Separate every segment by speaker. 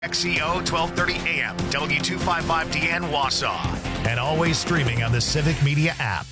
Speaker 1: XEO 1230 AM, W255DN Wausau, and always streaming on the Civic Media app.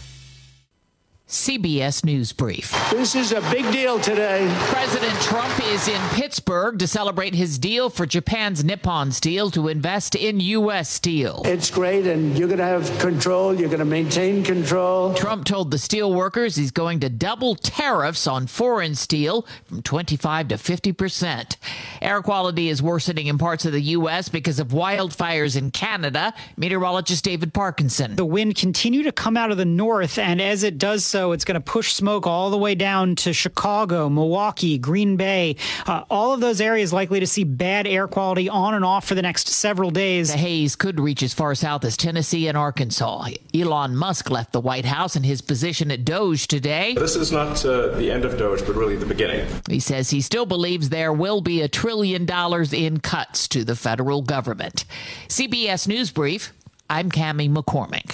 Speaker 2: CBS News Brief.
Speaker 3: This is a big deal today.
Speaker 2: President Trump is in Pittsburgh to celebrate his deal for Japan's Nippon Steel to invest in U.S. steel.
Speaker 3: It's great, and you're going to have control. You're going to maintain control.
Speaker 2: Trump told the steel workers he's going to double tariffs on foreign steel from 25 to 50%. Air quality is worsening in parts of the U.S. because of wildfires in Canada. Meteorologist David Parkinson.
Speaker 4: The wind continued to come out of the north, and as it does so, it's going to push smoke all the way down to Chicago, Milwaukee, Green Bay. All of those areas likely to see bad air quality on and off for the next several days.
Speaker 2: The haze could reach as far south as Tennessee and Arkansas. Elon Musk left the White House in his position at Doge today.
Speaker 5: This is not the end of Doge, but really the beginning.
Speaker 2: He says he still believes there will be $1 trillion in cuts to the federal government. CBS News Brief, I'm Cammie McCormick.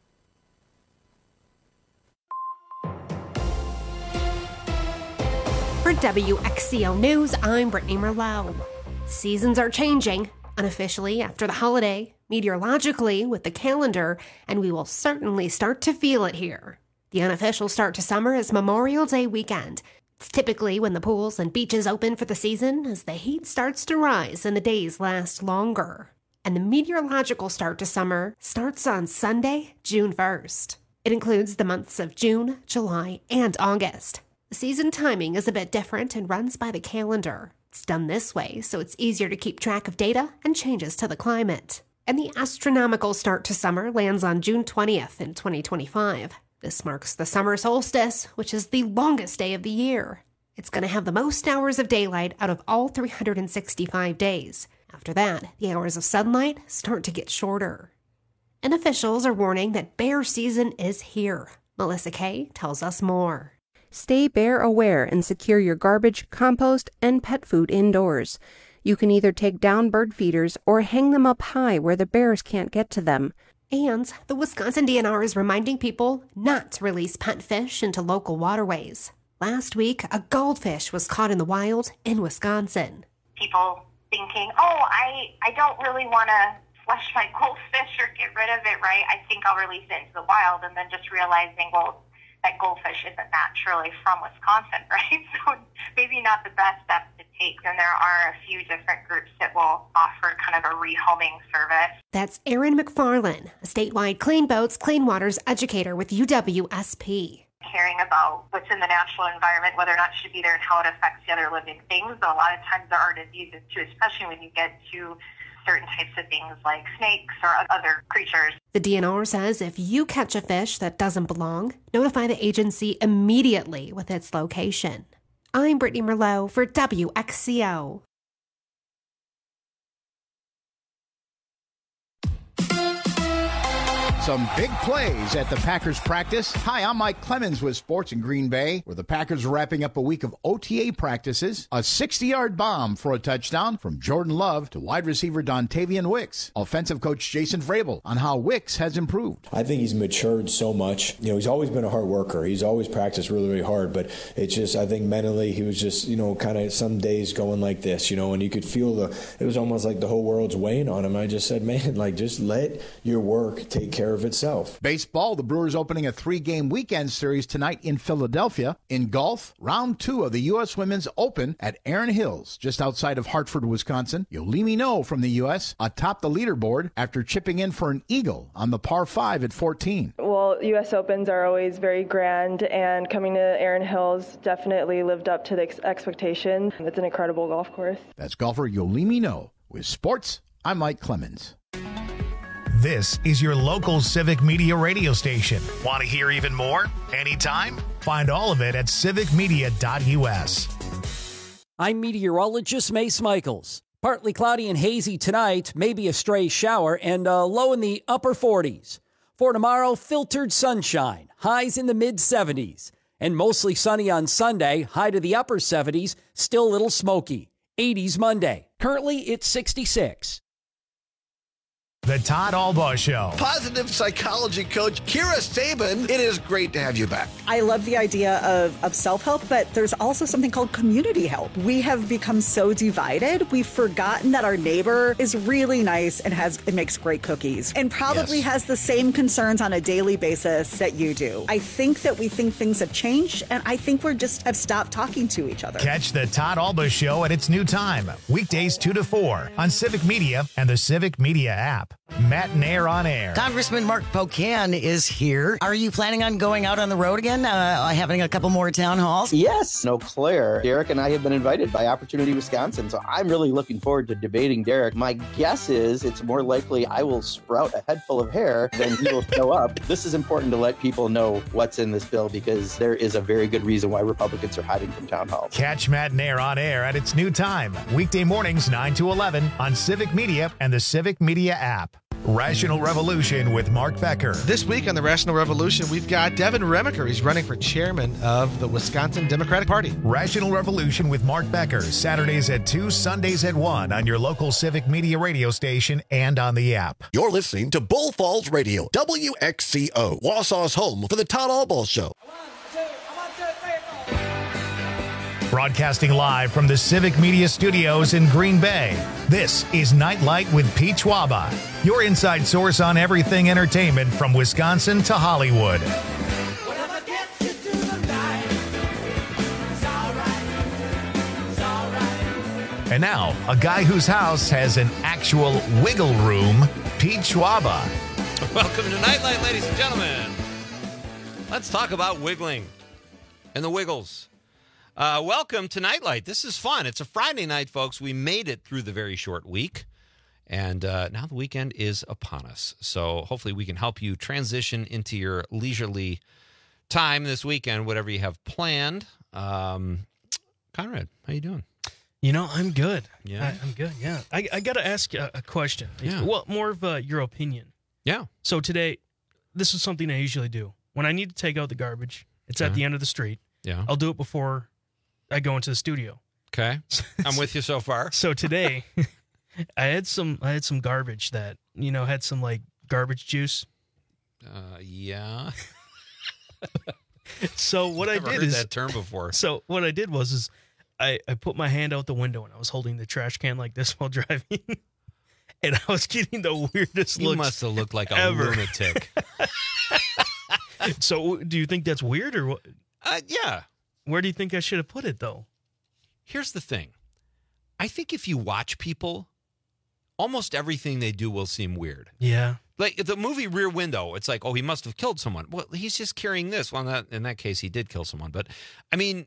Speaker 6: For WXCO News, I'm Brittany Merlot. Seasons are changing, unofficially after the holiday, meteorologically with the calendar, and we will certainly start to feel it here. The unofficial start to summer is Memorial Day weekend. It's typically when the pools and beaches open for the season as the heat starts to rise and the days last longer. And the meteorological start to summer starts on Sunday, June 1st. It includes the months of June, July, and August. The season timing is a bit different and runs by the calendar. It's done this way so it's easier to keep track of data and changes to the climate. And the astronomical start to summer lands on June 20th in 2025. This marks the summer solstice, which is the longest day of the year. It's going to have the most hours of daylight out of all 365 days. After that, the hours of sunlight start to get shorter. And officials are warning that bear season is here. Melissa Kay tells us more.
Speaker 7: Stay bear aware and secure your garbage, compost, and pet food indoors. You can either take down bird feeders or hang them up high where the bears can't get to them.
Speaker 6: And the Wisconsin DNR is reminding people not to release pet fish into local waterways. Last week, a goldfish was caught in the wild in Wisconsin.
Speaker 8: People thinking, I don't really want to flush my goldfish or get rid of it, right? I think I'll release it into the wild, and then just realizing, well, that goldfish isn't naturally from Wisconsin, right? So maybe not the best step to take. And there are a few different groups that will offer kind of a rehoming service.
Speaker 6: That's Erin McFarlane, a statewide Clean Boats, Clean Waters educator with UWSP.
Speaker 8: Caring about what's in the natural environment, whether or not it should be there, and how it affects the other living things. A lot of times there are diseases too, especially when you get to certain types of things like snakes or other creatures.
Speaker 6: The DNR says if you catch a fish that doesn't belong, notify the agency immediately with its location. I'm Brittany Merlot for WXCO.
Speaker 9: Some big plays at the Packers practice. Hi, I'm Mike Clemens with Sports in Green Bay, where the Packers are wrapping up a week of OTA practices. A 60-yard bomb for a touchdown from Jordan Love to wide receiver Dontavian Wicks. Offensive coach Jason Vrabel on how Wicks has improved.
Speaker 10: I think he's matured so much. He's always been a hard worker. He's always practiced really, really hard, but it's just, I think mentally he was just, kind of some days going like this, and you could feel it was almost like the whole world's weighing on him. I just said, man, just let your work take care of itself.
Speaker 9: Baseball, the Brewers opening a 3-game weekend series tonight in Philadelphia. In golf, round 2 of the U.S. Women's Open at Erin Hills, just outside of Hartford, Wisconsin. Yolimi No from the U.S. atop the leaderboard after chipping in for an eagle on the par 5 at 14.
Speaker 11: Well, U.S. Opens are always very grand, and coming to Erin Hills definitely lived up to the expectation. It's an incredible golf course.
Speaker 9: That's golfer Yolimi No. With sports, I'm Mike Clemens.
Speaker 1: This is your local Civic Media radio station. Want to hear even more? Anytime? Find all of it at civicmedia.us.
Speaker 12: I'm meteorologist Mace Michaels. Partly cloudy and hazy tonight, maybe a stray shower, and a low in the upper 40s. For tomorrow, filtered sunshine, highs in the mid-70s. And mostly sunny on Sunday, high to the upper 70s, still a little smoky. 80s Monday. Currently, it's 66.
Speaker 1: The Todd Albaugh Show.
Speaker 13: Positive psychology coach Kira Sabin, it is great to have you back.
Speaker 14: I love the idea of self-help, but there's also something called community help. We have become so divided, we've forgotten that our neighbor is really nice and makes great cookies and probably has the same concerns on a daily basis that you do. I think that we think things have changed, and I think we just have stopped talking to each other.
Speaker 1: Catch the Todd Albaugh Show at its new time, weekdays 2 to 4 on Civic Media and the Civic Media app. Matt Nair on air.
Speaker 15: Congressman Mark Pocan is here. Are you planning on going out on the road again, having a couple more town halls?
Speaker 16: Yes. Eau Claire. Derek and I have been invited by Opportunity Wisconsin, so I'm really looking forward to debating Derek. My guess is it's more likely I will sprout a head full of hair than he will show up. This is important to let people know what's in this bill because there is a very good reason why Republicans are hiding from town halls.
Speaker 1: Catch Matt Nair on air at its new time, weekday mornings 9 to 11 on Civic Media and the Civic Media app. Rational Revolution with Mark Becker.
Speaker 17: This week on the Rational Revolution, we've got Devin Remiker. He's running for chairman of the Wisconsin Democratic Party.
Speaker 1: Rational Revolution with Mark Becker, Saturdays at 2, Sundays at 1 on your local Civic Media radio station and on the app.
Speaker 13: You're listening to Bull Falls Radio, WXCO, Wausau's home for the Todd Albaugh Show.
Speaker 1: Broadcasting live from the Civic Media Studios in Green Bay, this is Nightlight with Pete Schwaba, your inside source on everything entertainment from Wisconsin to Hollywood. And now, a guy whose house has an actual wiggle room, Pete Schwaba.
Speaker 18: Welcome to Nightlight, ladies and gentlemen. Let's talk about wiggling and the wiggles. Welcome to Nightlight. This is fun. It's a Friday night, folks. We made it through the very short week, and now the weekend is upon us. So hopefully we can help you transition into your leisurely time this weekend, whatever you have planned. Conrad, how you doing?
Speaker 19: You know, I'm good.
Speaker 18: Yeah?
Speaker 19: I'm good, yeah. I got to ask a question.
Speaker 18: Yeah.
Speaker 19: Well, more of your opinion.
Speaker 18: Yeah.
Speaker 19: So today, this is something I usually do. When I need to take out the garbage, it's at the end of the street.
Speaker 18: Yeah.
Speaker 19: I'll do it before I go into the studio.
Speaker 18: Okay. I'm with you so far.
Speaker 19: So today, I had some garbage that, had some like garbage juice.
Speaker 18: Yeah.
Speaker 19: So what I
Speaker 18: I've
Speaker 19: did
Speaker 18: heard
Speaker 19: is
Speaker 18: that term before.
Speaker 19: So what I did was I put my hand out the window and I was holding the trash can like this while driving. And I was getting the weirdest looks.
Speaker 18: You must have looked like a
Speaker 19: ever.
Speaker 18: lunatic.
Speaker 19: So do you think that's weird or what?
Speaker 18: Yeah.
Speaker 19: Where do you think I should have put it, though?
Speaker 18: Here's the thing. I think if you watch people, almost everything they do will seem weird.
Speaker 19: Yeah.
Speaker 18: Like the movie Rear Window, it's like, oh, he must have killed someone. Well, he's just carrying this. Well, in that case, he did kill someone. But, I mean,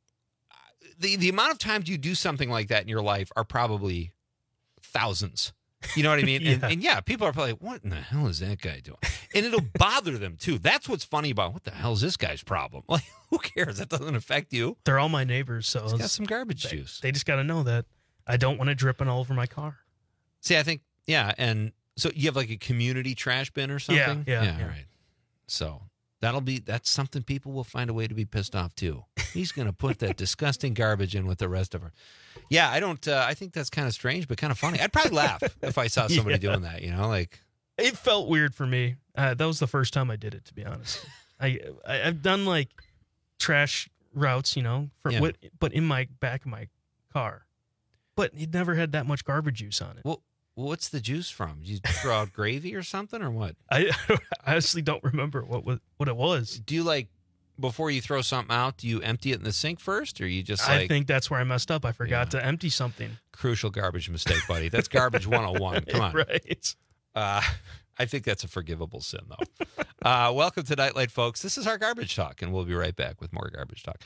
Speaker 18: the amount of times you do something like that in your life are probably thousands. You know what I mean?
Speaker 19: Yeah.
Speaker 18: And yeah, people are probably like, what in the hell is that guy doing? And it'll bother them, too. That's what's funny about what the hell is this guy's problem? Like, who cares? That doesn't affect you.
Speaker 19: They're all my neighbors, so
Speaker 18: He's got some garbage juice.
Speaker 19: They just got to know that I don't want it dripping all over my car.
Speaker 18: See, I think, yeah, and so you have like a community trash bin or something?
Speaker 19: Yeah.
Speaker 18: Right. So that's something people will find a way to be pissed off, too. He's going to put that disgusting garbage in with the rest of her. Yeah, I think that's kind of strange, but kind of funny. I'd probably laugh if I saw somebody doing that, like.
Speaker 19: It felt weird for me. That was the first time I did it, to be honest. I've done like trash routes, but in my back of my car. But it never had that much garbage juice on it.
Speaker 18: Well, what's the juice from? Did you throw out gravy or something or what?
Speaker 19: I honestly don't remember what it was.
Speaker 18: Do you before you throw something out, do you empty it in the sink first, or you just
Speaker 19: I think that's where I messed up. I forgot to empty something.
Speaker 18: Crucial garbage mistake, buddy. That's garbage 101. Come on.
Speaker 19: Right.
Speaker 18: I think that's a forgivable sin, though. Welcome to Nightlight, folks. This is our Garbage Talk, and we'll be right back with more Garbage Talk.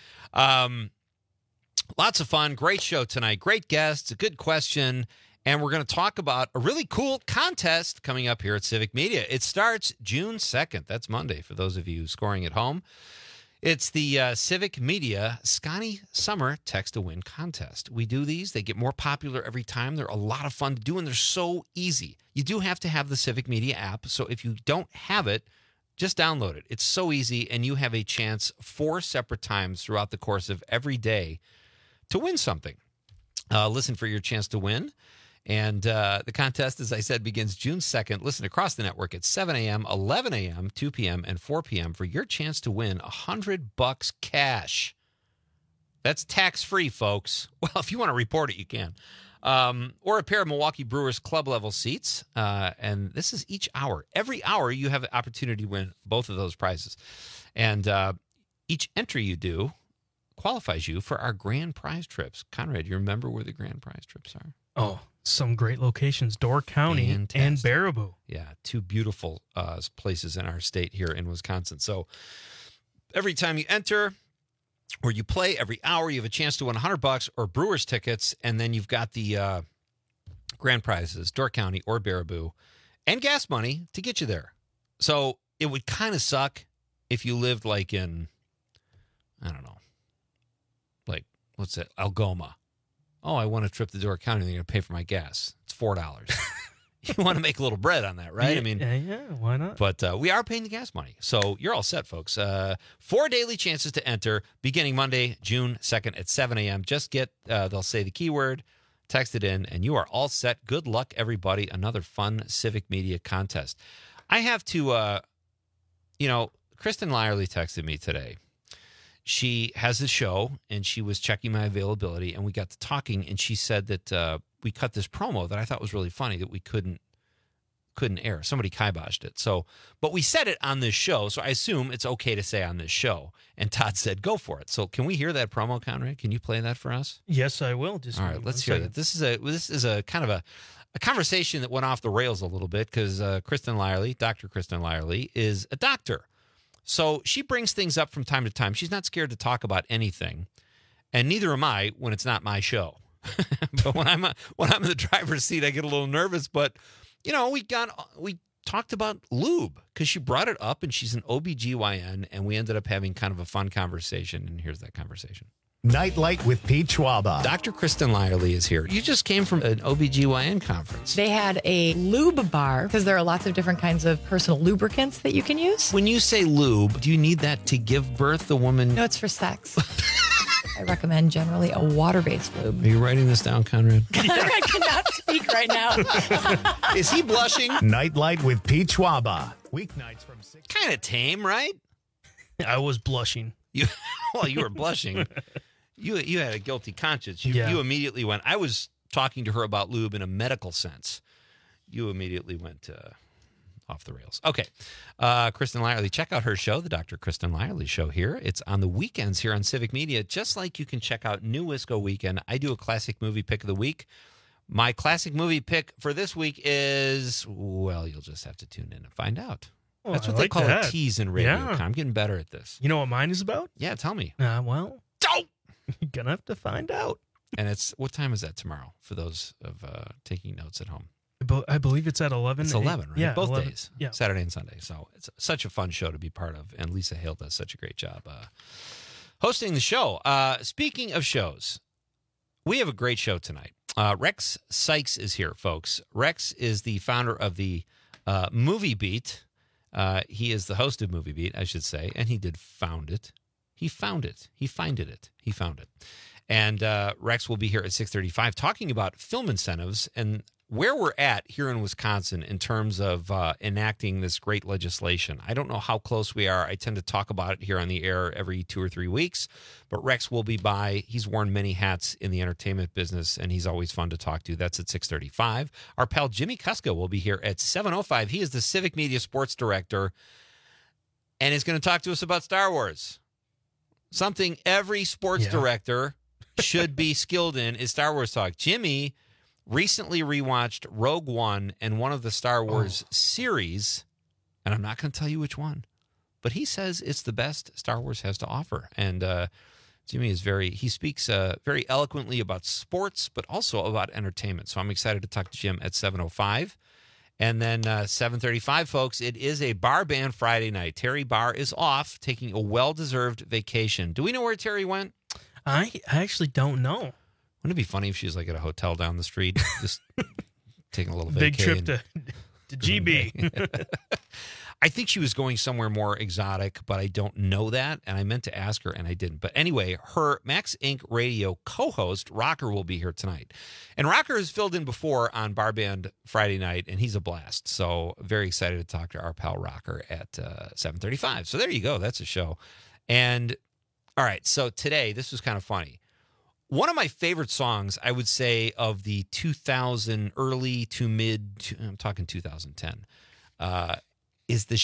Speaker 18: Lots of fun. Great show tonight. Great guests. A good question. And we're going to talk about a really cool contest coming up here at Civic Media. It starts June 2nd. That's Monday for those of you scoring at home. It's the Civic Media Scotty Summer Text to Win contest. We do these. They get more popular every time. They're a lot of fun to do, and they're so easy. You do have to have the Civic Media app, so if you don't have it, just download it. It's so easy, and you have a chance 4 separate times throughout the course of every day to win something. Listen for your chance to win. And the contest, as I said, begins June 2nd. Listen across the network at 7 a.m., 11 a.m., 2 p.m., and 4 p.m. for your chance to win $100 cash. That's tax-free, folks. Well, if you want to report it, you can. Or a pair of Milwaukee Brewers club-level seats. And this is each hour. Every hour, you have the opportunity to win both of those prizes. And each entry you do qualifies you for our grand prize trips. Conrad, you remember where the grand prize trips are?
Speaker 19: Oh, some great locations, Door County and Baraboo.
Speaker 18: Yeah, two beautiful places in our state here in Wisconsin. So every time you enter or you play, every hour you have a chance to win $100 or Brewers tickets, and then you've got the grand prizes, Door County or Baraboo, and gas money to get you there. So it would kind of suck if you lived like in, I don't know, like, what's it, Algoma. Oh, I want a trip to Door County. They're going to pay for my gas. It's $4. You want to make a little bread on that, right?
Speaker 19: Yeah,
Speaker 18: I mean,
Speaker 19: yeah, why not?
Speaker 18: But we are paying the gas money. So you're all set, folks. 4 daily chances to enter beginning Monday, June 2nd at 7 a.m. Just get, they'll say the keyword, text it in, and you are all set. Good luck, everybody. Another fun civic media contest. I have to, Kristen Lyerly texted me today. She has a show, and she was checking my availability, and we got to talking, and she said that we cut this promo that I thought was really funny that we couldn't air. Somebody kiboshed it. So, but we said it on this show, so I assume it's okay to say on this show. And Todd said, go for it. So can we hear that promo, Conrad? Can you play that for us?
Speaker 19: Yes, I will.
Speaker 18: All right, let's hear that. This is a kind of a conversation that went off the rails a little bit because Kristen Lyerly, Dr. Kristen Lyerly, is a doctor. So she brings things up from time to time. She's not scared to talk about anything, and neither am I when it's not my show. But when I'm in the driver's seat, I get a little nervous. But we talked about lube because she brought it up, and she's an OBGYN, and we ended up having kind of a fun conversation. And here's that conversation.
Speaker 1: Nightlight with Pete Schwaba.
Speaker 18: Dr. Kristen Lyerly is here. You just came from an OBGYN conference.
Speaker 20: They had a lube bar because there are lots of different kinds of personal lubricants that you can use.
Speaker 18: When you say lube, do you need that to give birth? The woman?
Speaker 20: No, it's for sex. I recommend generally a water-based lube.
Speaker 18: Are you writing this down, Conrad?
Speaker 20: I cannot speak right now.
Speaker 18: Is he blushing?
Speaker 1: Nightlight with Pete Schwaba. Weeknights from 6.
Speaker 18: Kind of tame, right?
Speaker 19: I was blushing.
Speaker 18: You were blushing. You had a guilty conscience. You immediately went. I was talking to her about lube in a medical sense. You immediately went off the rails. Okay. Kristen Lyerly, check out her show, the Dr. Kristen Lyerly Show here. It's on the weekends here on Civic Media, just like you can check out New Wisco Weekend. I do a classic movie pick of the week. My classic movie pick for this week is, well, you'll just have to tune in and find out.
Speaker 19: Well,
Speaker 18: that's what they call a tease in radio. Yeah. I'm getting better at this.
Speaker 19: You know what mine is about?
Speaker 18: Yeah, tell me.
Speaker 19: Well, you're going to have to find out.
Speaker 18: And what time is that tomorrow for those of taking notes at home?
Speaker 19: I believe it's at 11.
Speaker 18: It's 11, right?
Speaker 19: Yeah,
Speaker 18: both
Speaker 19: 11.
Speaker 18: days,
Speaker 19: yeah.
Speaker 18: Saturday and Sunday. So it's such a fun show to be part of. And Lisa Hale does such a great job hosting the show. Speaking of shows, we have a great show tonight. Rex Sikes is here, folks. Rex is the founder of the Movie Beat. He is the host of Movie Beat, I should say, and he did found it. He found it. He founded it. He found it. And Rex will be here at 6:35 talking about film incentives and where we're at here in Wisconsin in terms of enacting this great legislation. I don't know how close we are. I tend to talk about it here on the air every 2 or 3 weeks, but Rex will be by. He's worn many hats in the entertainment business, and he's always fun to talk to. That's at 6:35. Our pal Jimmy Kuska will be here at 7:05. He is the Civic Media Sports Director, and is going to talk to us about Star Wars. Something every sports director should be skilled in is Star Wars talk. Jimmy recently rewatched Rogue One and one of the Star Wars series, and I'm not going to tell you which one, but he says it's the best Star Wars has to offer. And Jimmy is he speaks very eloquently about sports, but also about entertainment. So I'm excited to talk to Jim at 7:05. And then 7:35, folks, it is a Bar Band Friday night. Terry Barr is off, taking a well-deserved vacation. Do we know where Terry went?
Speaker 19: I actually don't know.
Speaker 18: Wouldn't it be funny if she was like at a hotel down the street, just taking a little
Speaker 19: big
Speaker 18: vacation?
Speaker 19: Trip to GB.
Speaker 18: I think she was going somewhere more exotic, but I don't know that. And I meant to ask her, and I didn't. But anyway, her Max Inc. radio co-host, Rocker, will be here tonight. And Rocker has filled in before on Bar Band Friday night, and he's a blast. So very excited to talk to our pal Rocker at 7:35. So there you go. That's a show. And all right, so today, this was kind of funny. One of my favorite songs, I would say, of the 2000 early to mid, I'm talking 2010, is the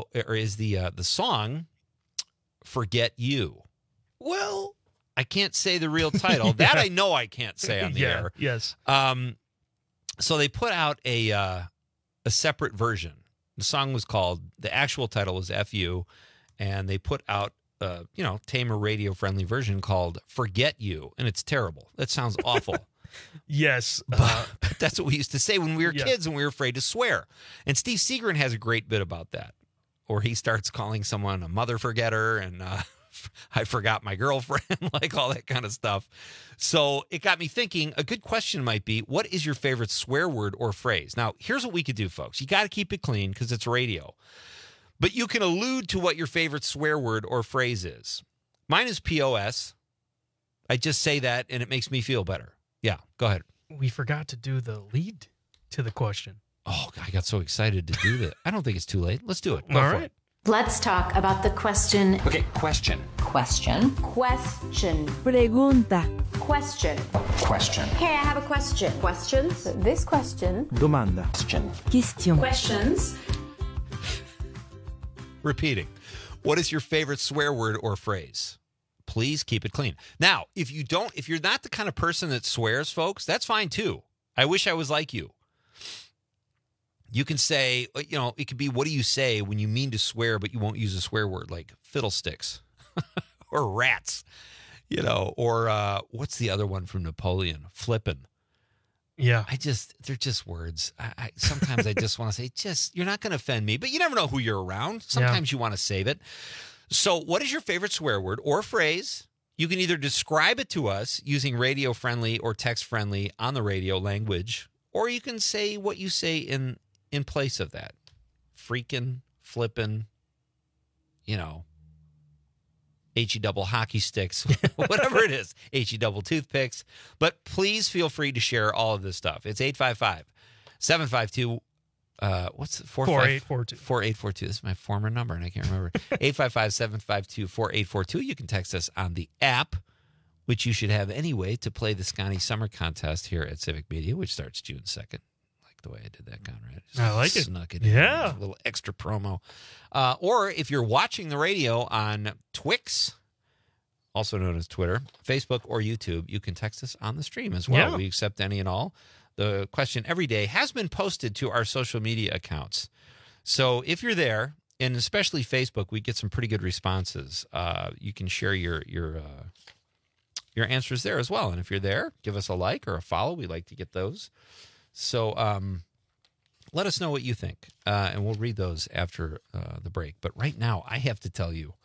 Speaker 18: song "Forget You." Well, I can't say the real title. That I know I can't say on the air.
Speaker 19: Yes.
Speaker 18: So they put out a separate version. The song was called, the actual title was "F.U." And they put out tamer radio-friendly version called "Forget You," and it's terrible. That sounds awful.
Speaker 19: Yes.
Speaker 18: But that's what we used to say when we were kids and we were afraid to swear. And Steve Seagren has a great bit about that, or he starts calling someone a mother forgetter and I forgot my girlfriend, like all that kind of stuff. So it got me thinking, a good question might be, what is your favorite swear word or phrase? Now, here's what we could do, folks. You got to keep it clean because it's radio. But you can allude to what your favorite swear word or phrase is. Mine is POS. I just say that and it makes me feel better. Yeah, go ahead.
Speaker 19: We forgot to do the lead to the question.
Speaker 18: Oh, I got so excited to do that. I don't think it's too late. Let's do it. Go
Speaker 19: All
Speaker 18: for
Speaker 19: right.
Speaker 18: it.
Speaker 21: Let's talk about the question.
Speaker 22: Okay, question.
Speaker 21: Question. Question.
Speaker 23: Pregunta.
Speaker 21: Question.
Speaker 22: Question.
Speaker 21: Okay, I have a question. Questions? This question.
Speaker 23: Domanda. Question.
Speaker 21: Questions.
Speaker 18: Repeating. What is your favorite swear word or phrase? Please keep it clean. Now, if you're not the kind of person that swears, folks, that's fine too. I wish I was like you. You can say, it could be, what do you say when you mean to swear, but you won't use a swear word, like fiddlesticks or rats, or what's the other one from Napoleon? Flippin'.
Speaker 19: Yeah.
Speaker 18: They're just words. Sometimes I just want to say, you're not going to offend me, but you never know who you're around. Sometimes you want to save it. So what is your favorite swear word or phrase? You can either describe it to us using radio-friendly or text-friendly on the radio language, or you can say what you say in place of that. Freaking, flippin', HE double hockey sticks, whatever it is, HE double toothpicks. But please feel free to share all of this stuff. It's 855-752, what's it?
Speaker 19: 4842.
Speaker 18: 4842. This is my former number, and I can't remember. 855-752-4842. You can text us on the app, which you should have anyway, to play the Scotty Summer Contest here at Civic Media, which starts June 2nd. The way I did that, Conrad.
Speaker 19: I like it.
Speaker 18: Snuck it in.
Speaker 19: Yeah.
Speaker 18: A little extra promo. Or if you're watching the radio on Twix, also known as Twitter, Facebook, or YouTube, you can text us on the stream as well.
Speaker 19: Yeah.
Speaker 18: We accept any and all. The question every day has been posted to our social media accounts. So if you're there, and especially Facebook, we get some pretty good responses. You can share your answers there as well. And if you're there, give us a like or a follow. We like to get those. So let us know what you think, and we'll read those after the break. But right now, I have to tell you,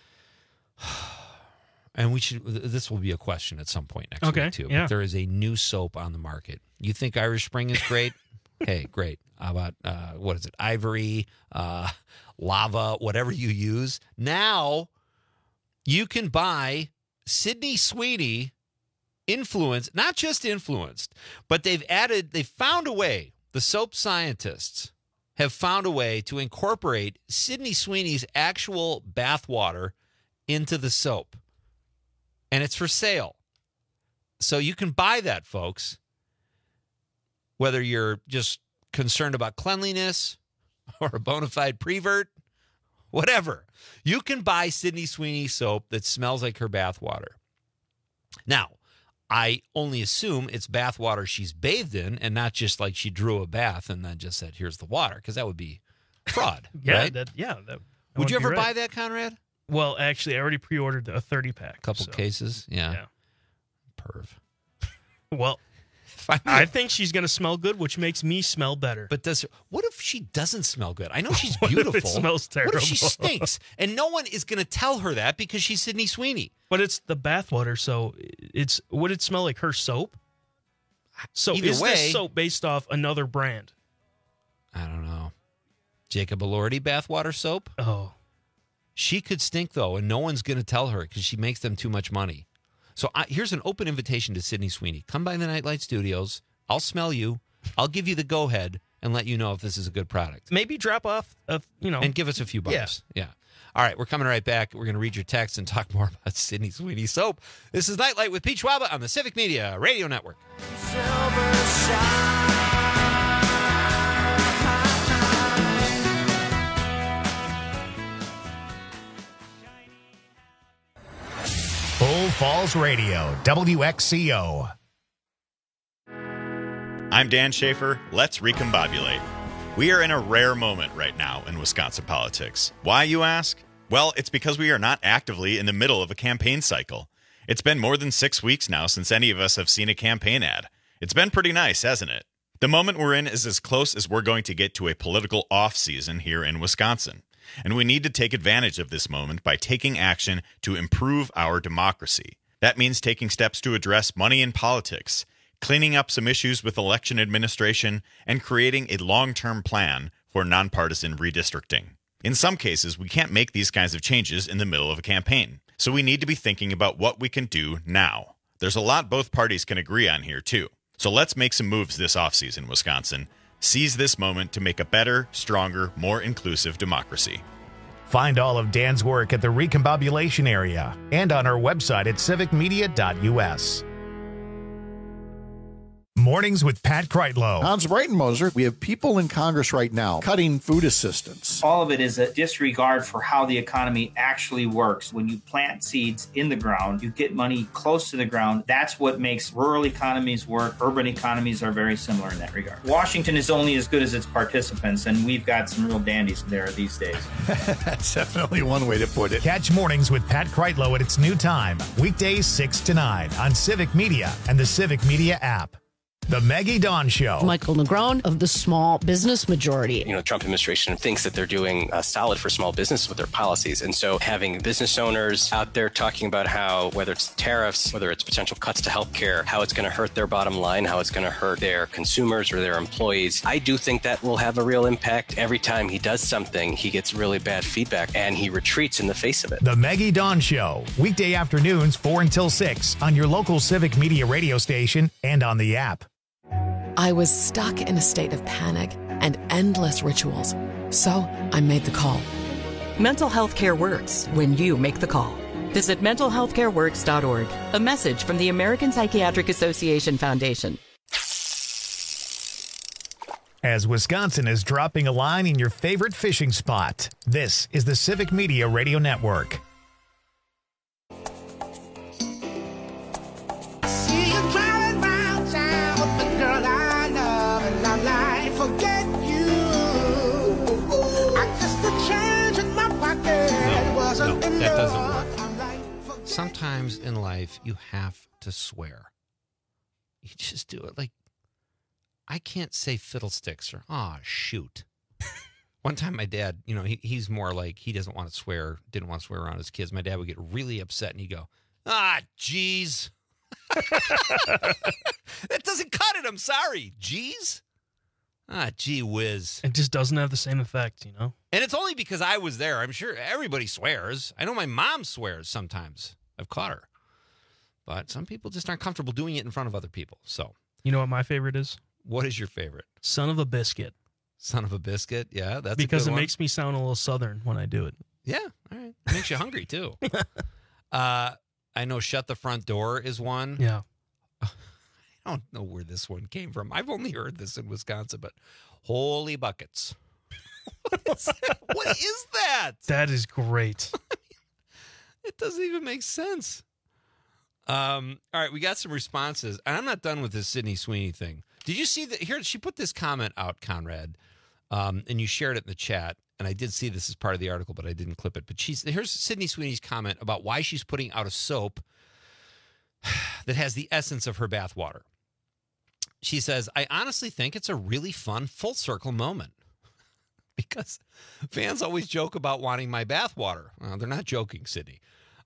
Speaker 18: and this will be a question at some point next week, too.
Speaker 19: Yeah.
Speaker 18: But there is a new soap on the market. You think Irish Spring is great? Hey, great. How about, what is it, Ivory, Lava, whatever you use. Now, you can buy Sydney Sweeney influenced, not just influenced, but they've found a way, the soap scientists have found a way to incorporate Sydney Sweeney's actual bathwater into the soap. And it's for sale. So you can buy that, folks. Whether you're just concerned about cleanliness or a bona fide prevert, whatever. You can buy Sydney Sweeney soap that smells like her bathwater. Now, I only assume it's bath water she's bathed in and not just like she drew a bath and then just said, here's the water, because that would be fraud. Right?
Speaker 19: That
Speaker 18: would you ever
Speaker 19: be
Speaker 18: buy
Speaker 19: right.
Speaker 18: that, Conrad?
Speaker 19: Well, actually, I already pre-ordered a 30-pack.
Speaker 18: Couple cases? Yeah. Perv.
Speaker 19: Well, I think she's going to smell good, which makes me smell better.
Speaker 18: But what if she doesn't smell good? I know she's beautiful.
Speaker 19: What if it smells terrible?
Speaker 18: What if she stinks? And no one is going to tell her that because she's Sydney Sweeney.
Speaker 19: But it's the bathwater, so would it smell like her soap? So
Speaker 18: Either
Speaker 19: is
Speaker 18: way,
Speaker 19: this soap based off another brand?
Speaker 18: I don't know. Jacob Elordi bathwater soap.
Speaker 19: Oh.
Speaker 18: She could stink, though, and no one's going to tell her because she makes them too much money. So here's an open invitation to Sydney Sweeney. Come by the Nightlight Studios. I'll smell you. I'll give you the go-ahead and let you know if this is a good product.
Speaker 19: Maybe drop off,
Speaker 18: And give us a few bucks. Yeah. All right, we're coming right back. We're going to read your text and talk more about Sydney Sweeney soap. This is Nightlight with Pete Schwaba on the Civic Media Radio Network.
Speaker 1: Bull Falls Radio, WXCO.
Speaker 3: I'm Dan Schaefer. Let's recombobulate. We are in a rare moment right now in Wisconsin politics. Why, you ask? Well, it's because we are not actively in the middle of a campaign cycle. It's been more than 6 weeks now since any of us have seen a campaign ad. It's been pretty nice, hasn't it? The moment we're in is as close as we're going to get to a political off-season here in Wisconsin. And we need to take advantage of this moment by taking action to improve our democracy. That means taking steps to address money in politics, cleaning up some issues with election administration, and creating a long-term plan for nonpartisan redistricting. In some cases, we can't make these kinds of changes in the middle of a campaign, so we need to be thinking about what we can do now. There's a lot both parties can agree on here, too. So let's make some moves this offseason, Wisconsin. Seize this moment to make a better, stronger, more inclusive democracy.
Speaker 1: Find all of Dan's work at the Recombobulation area and on our website at civicmedia.us. Mornings with Pat Kreitlow.
Speaker 4: Hans Breitenmoser, we have people in Congress right now cutting food assistance.
Speaker 22: All of it is a disregard for how the economy actually works. When you plant seeds in the ground, you get money close to the ground. That's what makes rural economies work. Urban economies are very similar in that regard. Washington is only as good as its participants, and we've got some real dandies there these days.
Speaker 4: That's definitely one way to put it.
Speaker 1: Catch Mornings with Pat Kreitlow at its new time, weekdays 6 to 9 on Civic Media and the Civic Media app. The Maggie Dawn Show.
Speaker 24: Michael Negron of the Small Business Majority.
Speaker 25: You know, Trump administration thinks that they're doing solid for small business with their policies. And so having business owners out there talking about how, whether it's tariffs, whether it's potential cuts to healthcare, how it's going to hurt their bottom line, how it's going to hurt their consumers or their employees. I do think that will have a real impact. Every time he does something, he gets really bad feedback and he retreats in the face of it.
Speaker 1: The Maggie Dawn Show. Weekday afternoons 4 until 6 on your local Civic Media radio station and on the app.
Speaker 26: I was stuck in a state of panic and endless rituals. So I made the call.
Speaker 27: Mental health care works when you make the call. Visit mentalhealthcareworks.org. A message from the American Psychiatric Association Foundation.
Speaker 1: As Wisconsin is dropping a line in your favorite fishing spot, this is the Civic Media Radio Network.
Speaker 18: That doesn't work. Sometimes in life, you have to swear. You just do it. Like, I can't say fiddlesticks or, shoot. One time my dad, you know, he's more like, he doesn't want to swear, didn't want to swear around his kids. My dad would get really upset and he'd go, jeez. That doesn't cut it. I'm sorry. Jeez. Gee whiz.
Speaker 19: It just doesn't have the same effect, you know?
Speaker 18: And it's only because I was there. I'm sure everybody swears. I know my mom swears sometimes. I've caught her. But some people just aren't comfortable doing it in front of other people. So,
Speaker 19: you know what my favorite is?
Speaker 18: What is your favorite?
Speaker 19: Son of a biscuit.
Speaker 18: Son of a biscuit? Yeah, that's
Speaker 19: because
Speaker 18: a good
Speaker 19: it
Speaker 18: one.
Speaker 19: makes me sound a little southern when I do it.
Speaker 18: Yeah, all right. It makes you hungry, too. I know shut the front door is one.
Speaker 19: Yeah.
Speaker 18: I don't know where this one came from. I've only heard this in Wisconsin, but holy buckets. What is that?
Speaker 19: That is great.
Speaker 18: It doesn't even make sense. All right, we got some responses. And I'm not done with this Sydney Sweeney thing. Did you see that? Here, she put this comment out, Conrad, and you shared it in the chat. And I did see this as part of the article, but I didn't clip it. But here's Sydney Sweeney's comment about why she's putting out a soap that has the essence of her bathwater. She says, I honestly think it's a really fun full circle moment because fans always joke about wanting my bathwater. Well, they're not joking, Sydney.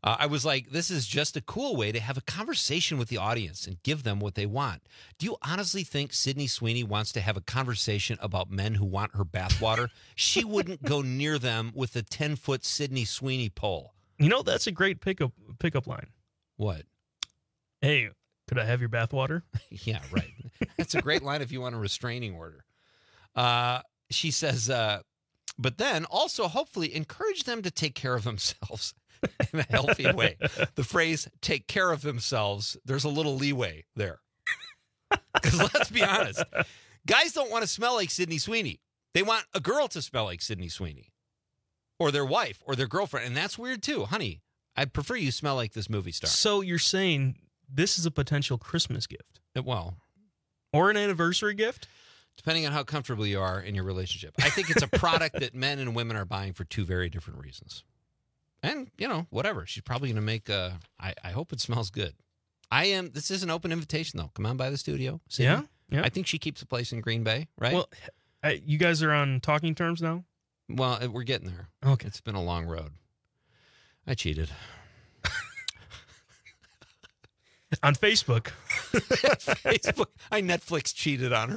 Speaker 18: I was like, this is just a cool way to have a conversation with the audience and give them what they want. Do you honestly think Sydney Sweeney wants to have a conversation about men who want her bathwater? She wouldn't go near them with a 10-foot Sydney Sweeney pole.
Speaker 19: You know, that's a great pickup line.
Speaker 18: What?
Speaker 19: Hey, could I have your bathwater?
Speaker 18: Yeah, right. That's a great line if you want a restraining order. She says, but then also hopefully encourage them to take care of themselves in a healthy way. The phrase take care of themselves, there's a little leeway there. Because let's be honest, guys don't want to smell like Sydney Sweeney. They want a girl to smell like Sydney Sweeney or their wife or their girlfriend. And that's weird too. Honey, I prefer you smell like this movie star.
Speaker 19: So you're saying this is a potential Christmas gift?
Speaker 18: Well,
Speaker 19: or an anniversary gift?
Speaker 18: Depending on how comfortable you are in your relationship. I think it's a product that men and women are buying for two very different reasons. And, you know, whatever. She's probably going to make I hope it smells good. This is an open invitation, though. Come on by the studio. Sydney.
Speaker 19: Yeah.
Speaker 18: I think she keeps a place in Green Bay, right?
Speaker 19: Well, you guys are on talking terms now?
Speaker 18: Well, we're getting there.
Speaker 19: Okay.
Speaker 18: It's been a long road. I cheated.
Speaker 19: On Facebook.
Speaker 18: Facebook. I Netflix cheated on her.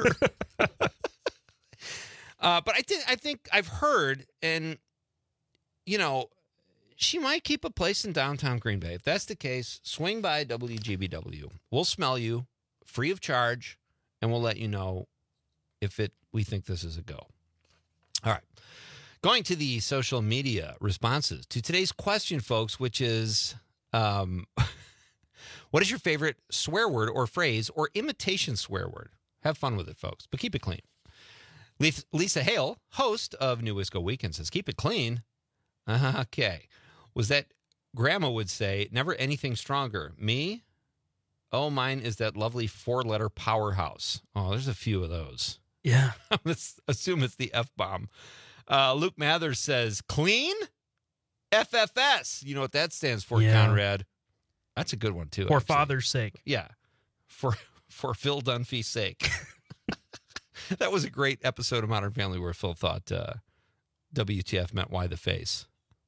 Speaker 18: But I think I've heard, and, you know, she might keep a place in downtown Green Bay. If that's the case, swing by WGBW. We'll smell you free of charge, and we'll let you know if we think this is a go. All right. Going to the social media responses to today's question, folks, which is, what is your favorite swear word or phrase or imitation swear word? Have fun with it, folks, but keep it clean. Lisa Hale, host of New Wisco Weekend, says, keep it clean. Okay. Was that grandma would say, never anything stronger. Me? Oh, mine is that lovely 4-letter powerhouse. Oh, there's a few of those.
Speaker 19: Yeah.
Speaker 18: Let's assume it's the F-bomb. Luke Mathers says, clean? FFS. You know what that stands for, Conrad? That's a good one, too.
Speaker 19: For father's sake.
Speaker 18: Yeah. For Phil Dunphy's sake. That was a great episode of Modern Family where Phil thought WTF meant why the face.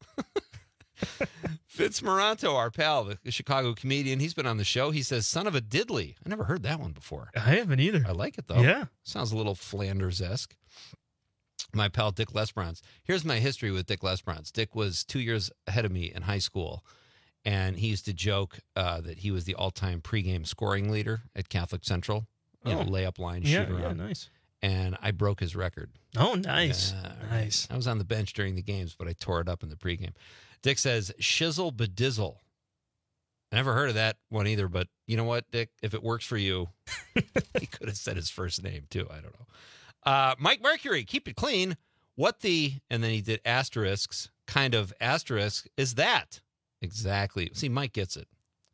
Speaker 18: Fitz Moranto, our pal, the Chicago comedian, he's been on the show. He says, son of a diddly. I never heard that one before.
Speaker 19: I haven't either.
Speaker 18: I like it, though.
Speaker 19: Yeah.
Speaker 18: Sounds a little Flanders-esque. My pal, Dick Lesbrance. Here's my history with Dick Lesbrance. Dick was 2 years ahead of me in high school, and he used to joke that he was the all-time pregame scoring leader at Catholic Central. You know, layup line, shoot around.
Speaker 19: Yeah, nice.
Speaker 18: And I broke his record.
Speaker 19: Oh, nice.
Speaker 18: Nice. I was on the bench during the games, but I tore it up in the pregame. Dick says, shizzle bedizzle. I never heard of that one either, but you know what, Dick? If it works for you, he could have said his first name, too. I don't know. Mike Mercury, keep it clean. What the, and then he did asterisks, kind of asterisk, is that? Exactly. See, Mike gets it.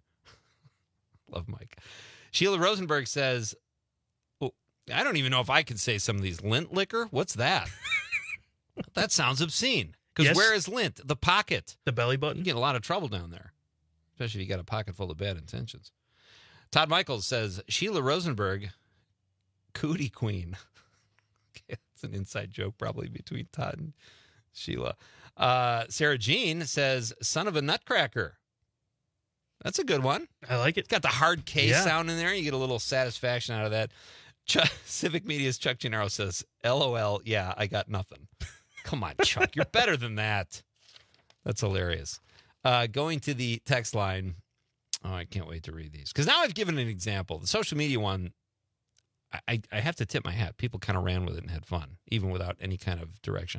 Speaker 18: Love Mike. Sheila Rosenberg says, I don't even know if I can say some of these. Lint liquor? What's that? That sounds obscene. Because where is lint? The pocket.
Speaker 19: The belly button.
Speaker 18: You get in a lot of trouble down there, especially if you got a pocket full of bad intentions. Todd Michaels says, Sheila Rosenberg, cootie queen. Okay, that's an inside joke probably between Todd and Sheila. Sarah Jean says, son of a nutcracker. That's a good one.
Speaker 19: I like it.
Speaker 18: It's got the hard K sound in there. You get a little satisfaction out of that. Civic Media's Chuck Gennaro says, LOL, yeah, I got nothing. Come on, Chuck, you're better than that. That's hilarious. Going to the text line. Oh, I can't wait to read these. Because now I've given an example. The social media one, I have to tip my hat. People kind of ran with it and had fun, even without any kind of direction.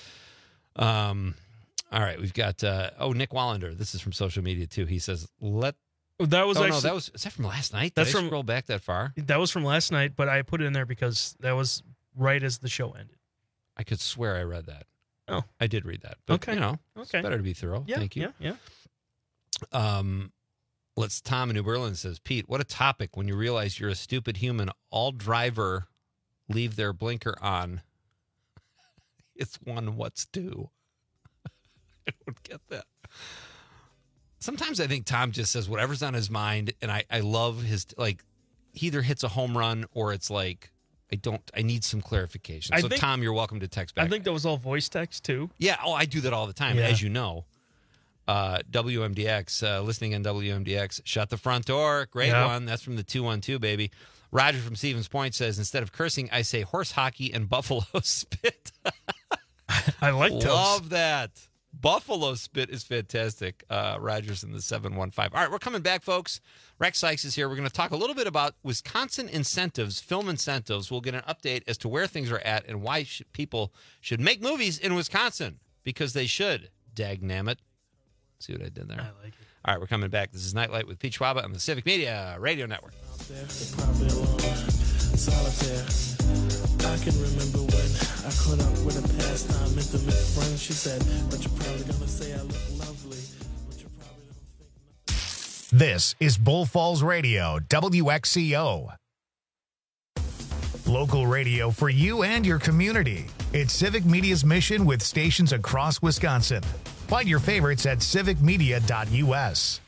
Speaker 18: All right, we've got, Nick Wallander. This is from social media, too. He says, is that from last night? Did I scroll back that far?
Speaker 19: That was from last night, but I put it in there because that was right as the show ended.
Speaker 18: I could swear I read that.
Speaker 19: Oh.
Speaker 18: I did read that. But,
Speaker 19: okay.
Speaker 18: It's better to be thorough.
Speaker 19: Yeah,
Speaker 18: Thank you.
Speaker 19: Yeah.
Speaker 18: Tom in New Berlin says, Pete, what a topic when you realize you're a stupid human. All driver leave their blinker on. It's one what's due. I don't get that. Sometimes I think Tom just says whatever's on his mind, and I love his, like, he either hits a home run or it's like, I need some clarification. Tom, you're welcome to text back.
Speaker 19: I think that was all voice text, too.
Speaker 18: Yeah, I do that all the time, as you know. WMDX, listening on WMDX. Shut the front door. Great one. That's from the 212, baby. Roger from Stevens Point says, instead of cursing, I say horse hockey and buffalo spit.
Speaker 19: I like those.
Speaker 18: Love that. Buffalo spit is fantastic. Rogers in the 715. All right, we're coming back, folks. Rex Sykes is here. We're going to talk a little bit about Wisconsin incentives, film incentives. We'll get an update as to where things are at and why people should make movies in Wisconsin, because they should. Dagnammit. See what I did there?
Speaker 19: I like it.
Speaker 18: All right, we're coming back. This is Nightlight with Pete Schwaba on the Civic Media Radio Network.
Speaker 2: Solitaire. I can remember when I caught up with a pastime intimate friend. She said, but you're probably gonna say I look lovely. But you probably don't think.
Speaker 1: This is Bull Falls Radio, WXCO. Local radio for you and your community. It's Civic Media's mission with stations across Wisconsin. Find your favorites at civicmedia.us.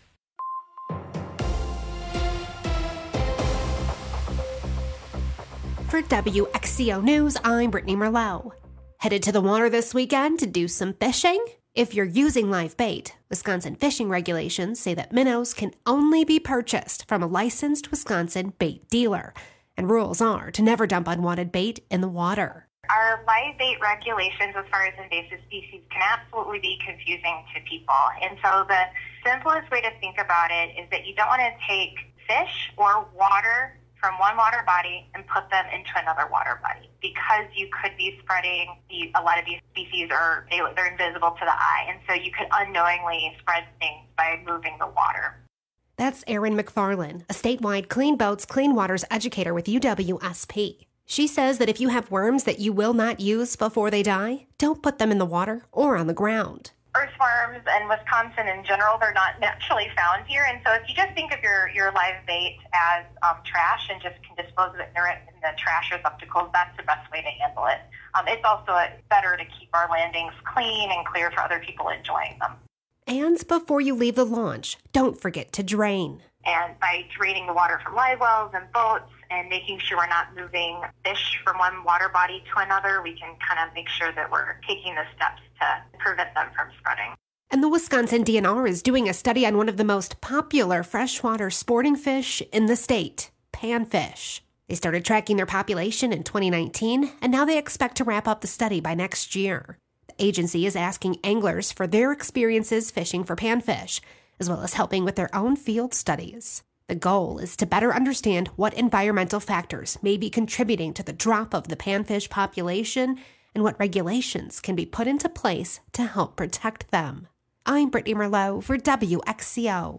Speaker 5: For WXCO News, I'm Brittany Merlot. Headed to the water this weekend to do some fishing? If you're using live bait, Wisconsin fishing regulations say that minnows can only be purchased from a licensed Wisconsin bait dealer, and rules are to never dump unwanted bait in the water.
Speaker 6: Our live bait regulations as far as invasive species can absolutely be confusing to people. And so the simplest way to think about it is that you don't want to take fish or water from one water body and put them into another water body, because you could be spreading a lot of these species they're invisible to the eye, and so you could unknowingly spread things by moving the water.
Speaker 5: That's Erin McFarlane, a statewide Clean Boats, Clean Waters educator with UWSP. She says that if you have worms that you will not use before they die, don't put them in the water or on the ground.
Speaker 6: Earthworms and Wisconsin in general, they're not naturally found here. And so if you just think of your live bait as trash and just can dispose of it in the trash receptacles, that's the best way to handle it. It's also better to keep our landings clean and clear for other people enjoying them.
Speaker 5: And before you leave the launch, don't forget to drain.
Speaker 6: And by draining the water from live wells and boats and making sure we're not moving fish from one water body to another, we can kind of make sure that we're taking the steps to prevent them from spreading.
Speaker 5: And the Wisconsin DNR is doing a study on one of the most popular freshwater sporting fish in the state, panfish. They started tracking their population in 2019, and now they expect to wrap up the study by next year. The agency is asking anglers for their experiences fishing for panfish, as well as helping with their own field studies. The goal is to better understand what environmental factors may be contributing to the drop of the panfish population and what regulations can be put into place to help protect them. I'm Brittany Merlot for WXCO.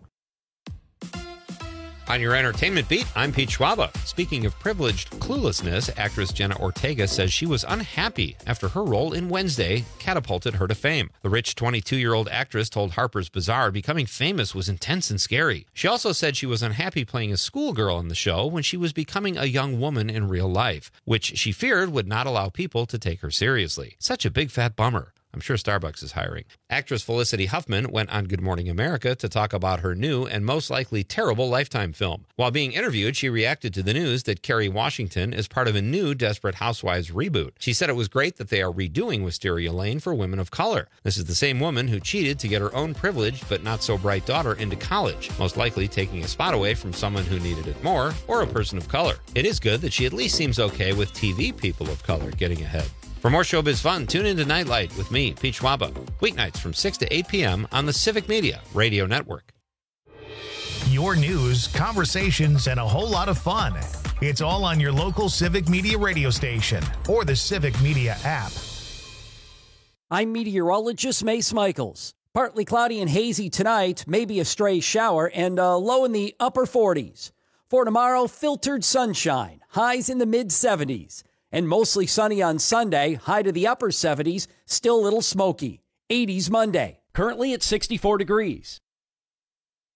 Speaker 18: On your entertainment beat, I'm Pete Schwaba. Speaking of privileged cluelessness, actress Jenna Ortega says she was unhappy after her role in Wednesday catapulted her to fame. The rich 22-year-old actress told Harper's Bazaar becoming famous was intense and scary. She also said she was unhappy playing a schoolgirl in the show when she was becoming a young woman in real life, which she feared would not allow people to take her seriously. Such a big fat bummer. I'm sure Starbucks is hiring. Actress Felicity Huffman went on Good Morning America to talk about her new and most likely terrible Lifetime film. While being interviewed, she reacted to the news that Kerry Washington is part of a new Desperate Housewives reboot. She said it was great that they are redoing Wisteria Lane for women of color. This is the same woman who cheated to get her own privileged but not so bright daughter into college, most likely taking a spot away from someone who needed it more, or a person of color. It is good that she at least seems okay with TV people of color getting ahead. For more showbiz fun, tune into Nightlight with me, Pete Schwaba, weeknights from 6 to 8 p.m. on the Civic Media Radio Network.
Speaker 1: Your news, conversations, and a whole lot of fun. It's all on your local Civic Media radio station or the Civic Media app.
Speaker 12: I'm meteorologist Mace Michaels. Partly cloudy and hazy tonight, maybe a stray shower, and low in the upper 40s. For tomorrow, filtered sunshine, highs in the mid-70s. And mostly sunny on Sunday, high to the upper 70s, still a little smoky. 80s Monday, currently at 64 degrees.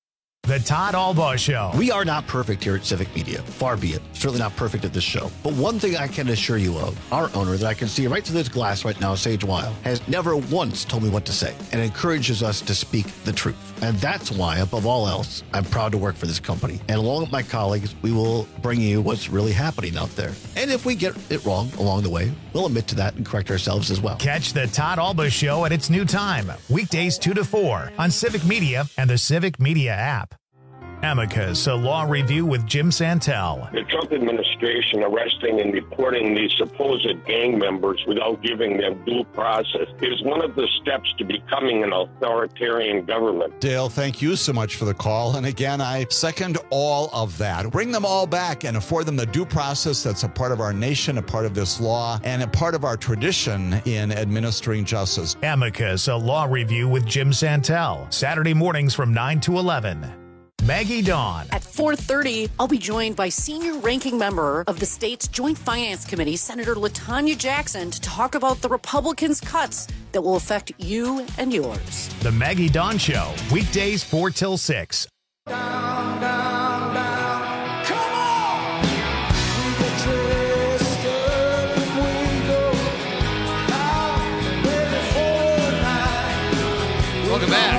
Speaker 1: The Todd Albaugh Show.
Speaker 13: We are not perfect here at Civic Media. Far be it. Certainly not perfect at this show. But one thing I can assure you of, our owner that I can see right through this glass right now, Sage Weil, has never once told me what to say and encourages us to speak the truth. And that's why, above all else, I'm proud to work for this company. And along with my colleagues, we will bring you what's really happening out there. And if we get it wrong along the way, we'll admit to that and correct ourselves as well.
Speaker 1: Catch the Todd Albaugh Show at its new time, weekdays 2 to 4 on Civic Media and the Civic Media app. Amicus, a law review with Jim Santel.
Speaker 7: The Trump administration arresting and deporting these supposed gang members without giving them due process is one of the steps to becoming an authoritarian government.
Speaker 8: Dale, thank you so much for the call. And again, I second all of that. Bring them all back and afford them the due process that's a part of our nation, a part of this law, and a part of our tradition in administering justice.
Speaker 1: Amicus, a law review with Jim Santel. Saturday mornings from 9 to 11. Maggie Dawn.
Speaker 24: At 4:30, I'll be joined by senior ranking member of the state's Joint Finance Committee, Senator LaTanya Jackson, to talk about the Republicans' cuts that will affect you and yours.
Speaker 1: The Maggie Dawn Show, weekdays 4 till 6.
Speaker 2: Down, down, down. Come on! We get dressed up and we go out ready for the night.
Speaker 18: Welcome back.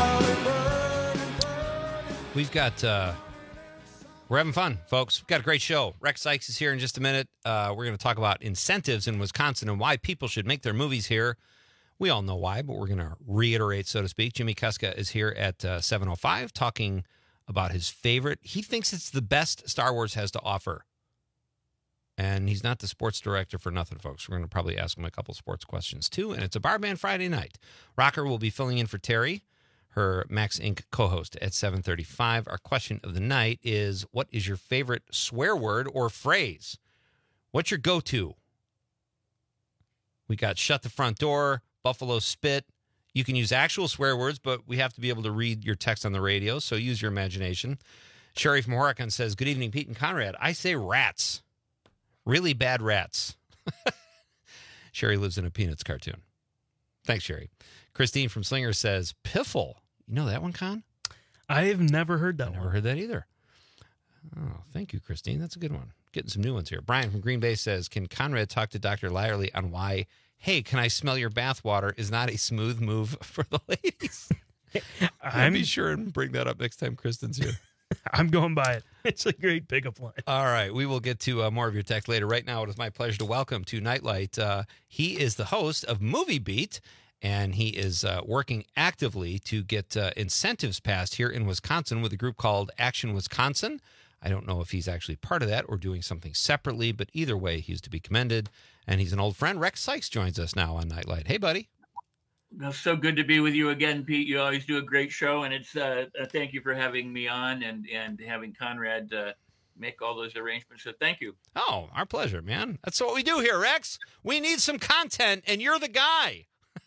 Speaker 18: We've got, we're having fun, folks. We've got a great show. Rex Sykes is here in just a minute. We're going to talk about incentives in Wisconsin and why people should make their movies here. We all know why, but we're going to reiterate, so to speak. Jimmy Kuska is here at 7:05 talking about his favorite. He thinks it's the best Star Wars has to offer. And he's not the sports director for nothing, folks. We're going to probably ask him a couple sports questions, too. And it's a Bar Band Friday night. Rocker will be filling in for Terry, her Max Inc. co-host, at 7:35. Our question of the night is, what is your favorite swear word or phrase? What's your go-to? We got shut the front door, buffalo spit. You can use actual swear words, but we have to be able to read your text on the radio, so use your imagination. Sherry from Horicon says, good evening, Pete and Conrad. I say rats. Really bad rats. Sherry lives in a Peanuts cartoon. Thanks, Sherry. Christine from Slinger says, piffle. You know that one, Con?
Speaker 19: I've never heard that one.
Speaker 18: Never heard that either. Oh, thank you, Christine. That's a good one. Getting some new ones here. Brian from Green Bay says, can Conrad talk to Dr. Lyerly on why, hey, can I smell your bathwater is not a smooth move for the ladies? I'll be sure and bring that up next time Kristen's here.
Speaker 19: I'm going by it. It's a great pickup line.
Speaker 18: All right. We will get to more of your text later. Right now, it is my pleasure to welcome to Nightlight. He is the host of Movie Beat, and he is working actively to get incentives passed here in Wisconsin with a group called Action Wisconsin. I don't know if he's actually part of that or doing something separately, but either way, he's to be commended. And he's an old friend. Rex Sykes joins us now on Nightlight. Hey, buddy.
Speaker 9: It's so good to be with you again, Pete. You always do a great show, and it's thank you for having me on and having Conrad make all those arrangements. So thank you.
Speaker 18: Oh, our pleasure, man. That's what we do here, Rex. We need some content, and you're the guy.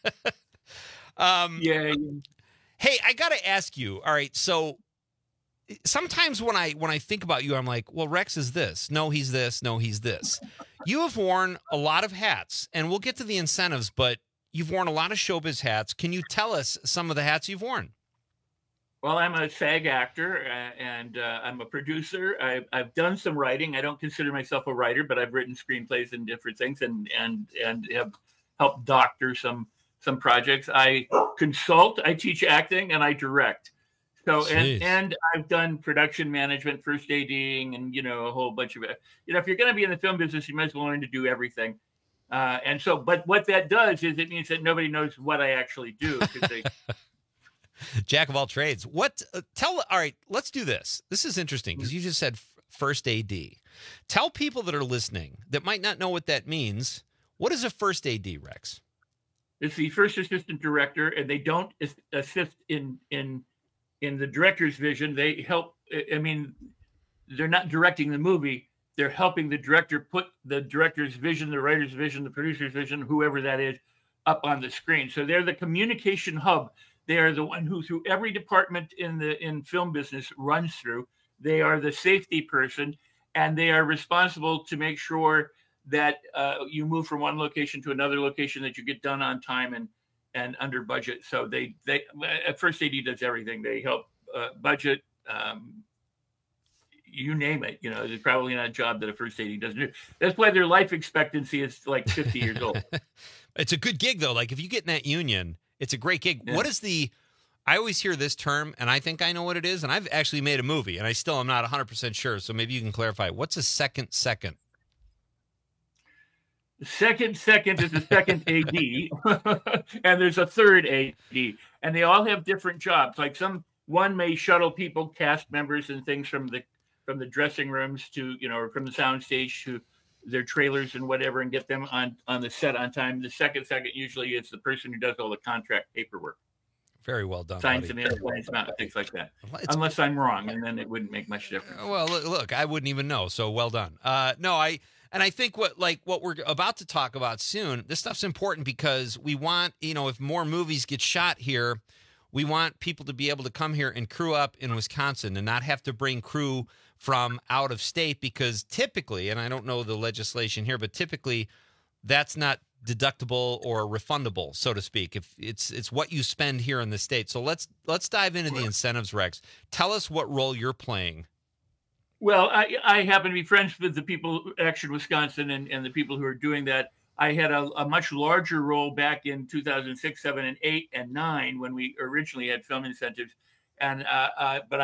Speaker 9: Yeah.
Speaker 18: Hey, I got to ask you. All right, so sometimes when I think about you, I'm like, well, Rex is this. No, he's this. No, he's this. You have worn a lot of hats, and we'll get to the incentives, but you've worn a lot of showbiz hats. Can you tell us some of the hats you've worn?
Speaker 9: Well, I'm a SAG actor, and I'm a producer. I've done some writing. I don't consider myself a writer, but I've written screenplays and different things, and have helped doctor some projects. I consult, I teach acting, and I direct. So and I've done production management, first ADing, and a whole bunch of it. If you're going to be in the film business, you might as well learn to do everything. But what that does is it means that nobody knows what I actually do.
Speaker 18: Jack of all trades. All right, let's do this. This is interesting because you just said first AD. Tell people that are listening that might not know what that means. What is a first AD, Rex?
Speaker 9: It's the first assistant director, and they don't assist in the director's vision. They help. I mean, they're not directing the movie. They're helping the director put the director's vision, the writer's vision, the producer's vision, whoever that is, up on the screen. So they're the communication hub. They are the one who, through every department in film business, runs through. They are the safety person, and they are responsible to make sure that you move from one location to another location, that you get done on time and under budget. So they at First AD does everything. They help budget, you name it. There's probably not a job that a first aide doesn't do. That's why their life expectancy is like 50 years old.
Speaker 18: It's a good gig, though. Like, if you get in that union, it's a great gig. Yeah. What is I always hear this term, and I think I know what it is, and I've actually made a movie, and I still am not 100% sure, so maybe you can clarify. What's a second?
Speaker 9: The second is the second AD, and there's a third AD, and they all have different jobs. Like one may shuttle people, cast members, and things from the dressing rooms to or from the sound stage to their trailers and whatever, and get them on the set on time. The second usually is the person who does all the contract paperwork.
Speaker 18: Very well done.
Speaker 9: Signs them in, signs them out, things like that. Unless I'm wrong, and then it wouldn't make much difference.
Speaker 18: Well, look, I wouldn't even know. So well done. I think what we're about to talk about soon, this stuff's important because we want, if more movies get shot here, we want people to be able to come here and crew up in Wisconsin and not have to bring crew from out of state, because typically, and I don't know the legislation here, but typically that's not deductible or refundable, so to speak. If it's what you spend here in the state. So let's dive into the incentives, Rex. Tell us what role you're playing.
Speaker 9: Well, I happen to be friends with the people, Action Wisconsin, and the people who are doing that. I had a much larger role back in 2006, 7, and 8, and 9 when we originally had film incentives. And but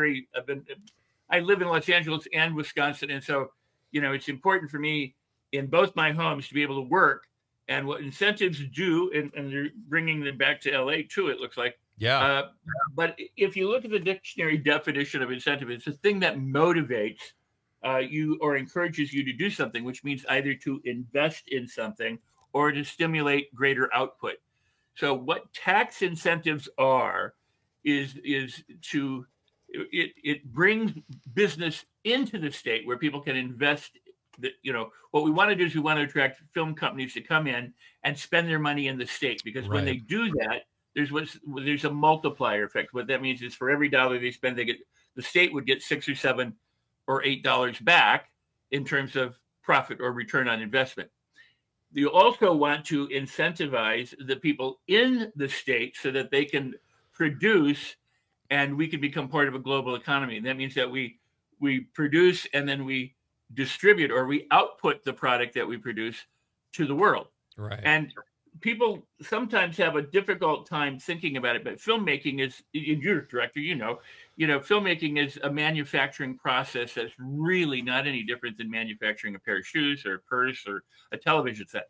Speaker 9: I live in Los Angeles and Wisconsin, and so it's important for me in both my homes to be able to work. And what incentives do, and they're bringing them back to LA too, it looks like.
Speaker 18: Yeah.
Speaker 9: But if you look at the dictionary definition of incentive, it's a thing that motivates you or encourages you to do something, which means either to invest in something or to stimulate greater output. So what tax incentives are is to it brings business into the state where people can invest. What we want to do is we want to attract film companies to come in and spend their money in the state, because when they do that, there's a multiplier effect. What that means is for every dollar they spend, the state would get $6 or $7 or $8 back in terms of profit or return on investment. You also want to incentivize the people in the state so that they can produce, and we can become part of a global economy. And that means that we produce and then we distribute, or we output the product that we produce to the world.
Speaker 18: Right.
Speaker 9: And people sometimes have a difficult time thinking about it, but filmmaking is, you're a director, filmmaking is a manufacturing process that's really not any different than manufacturing a pair of shoes or a purse or a television set.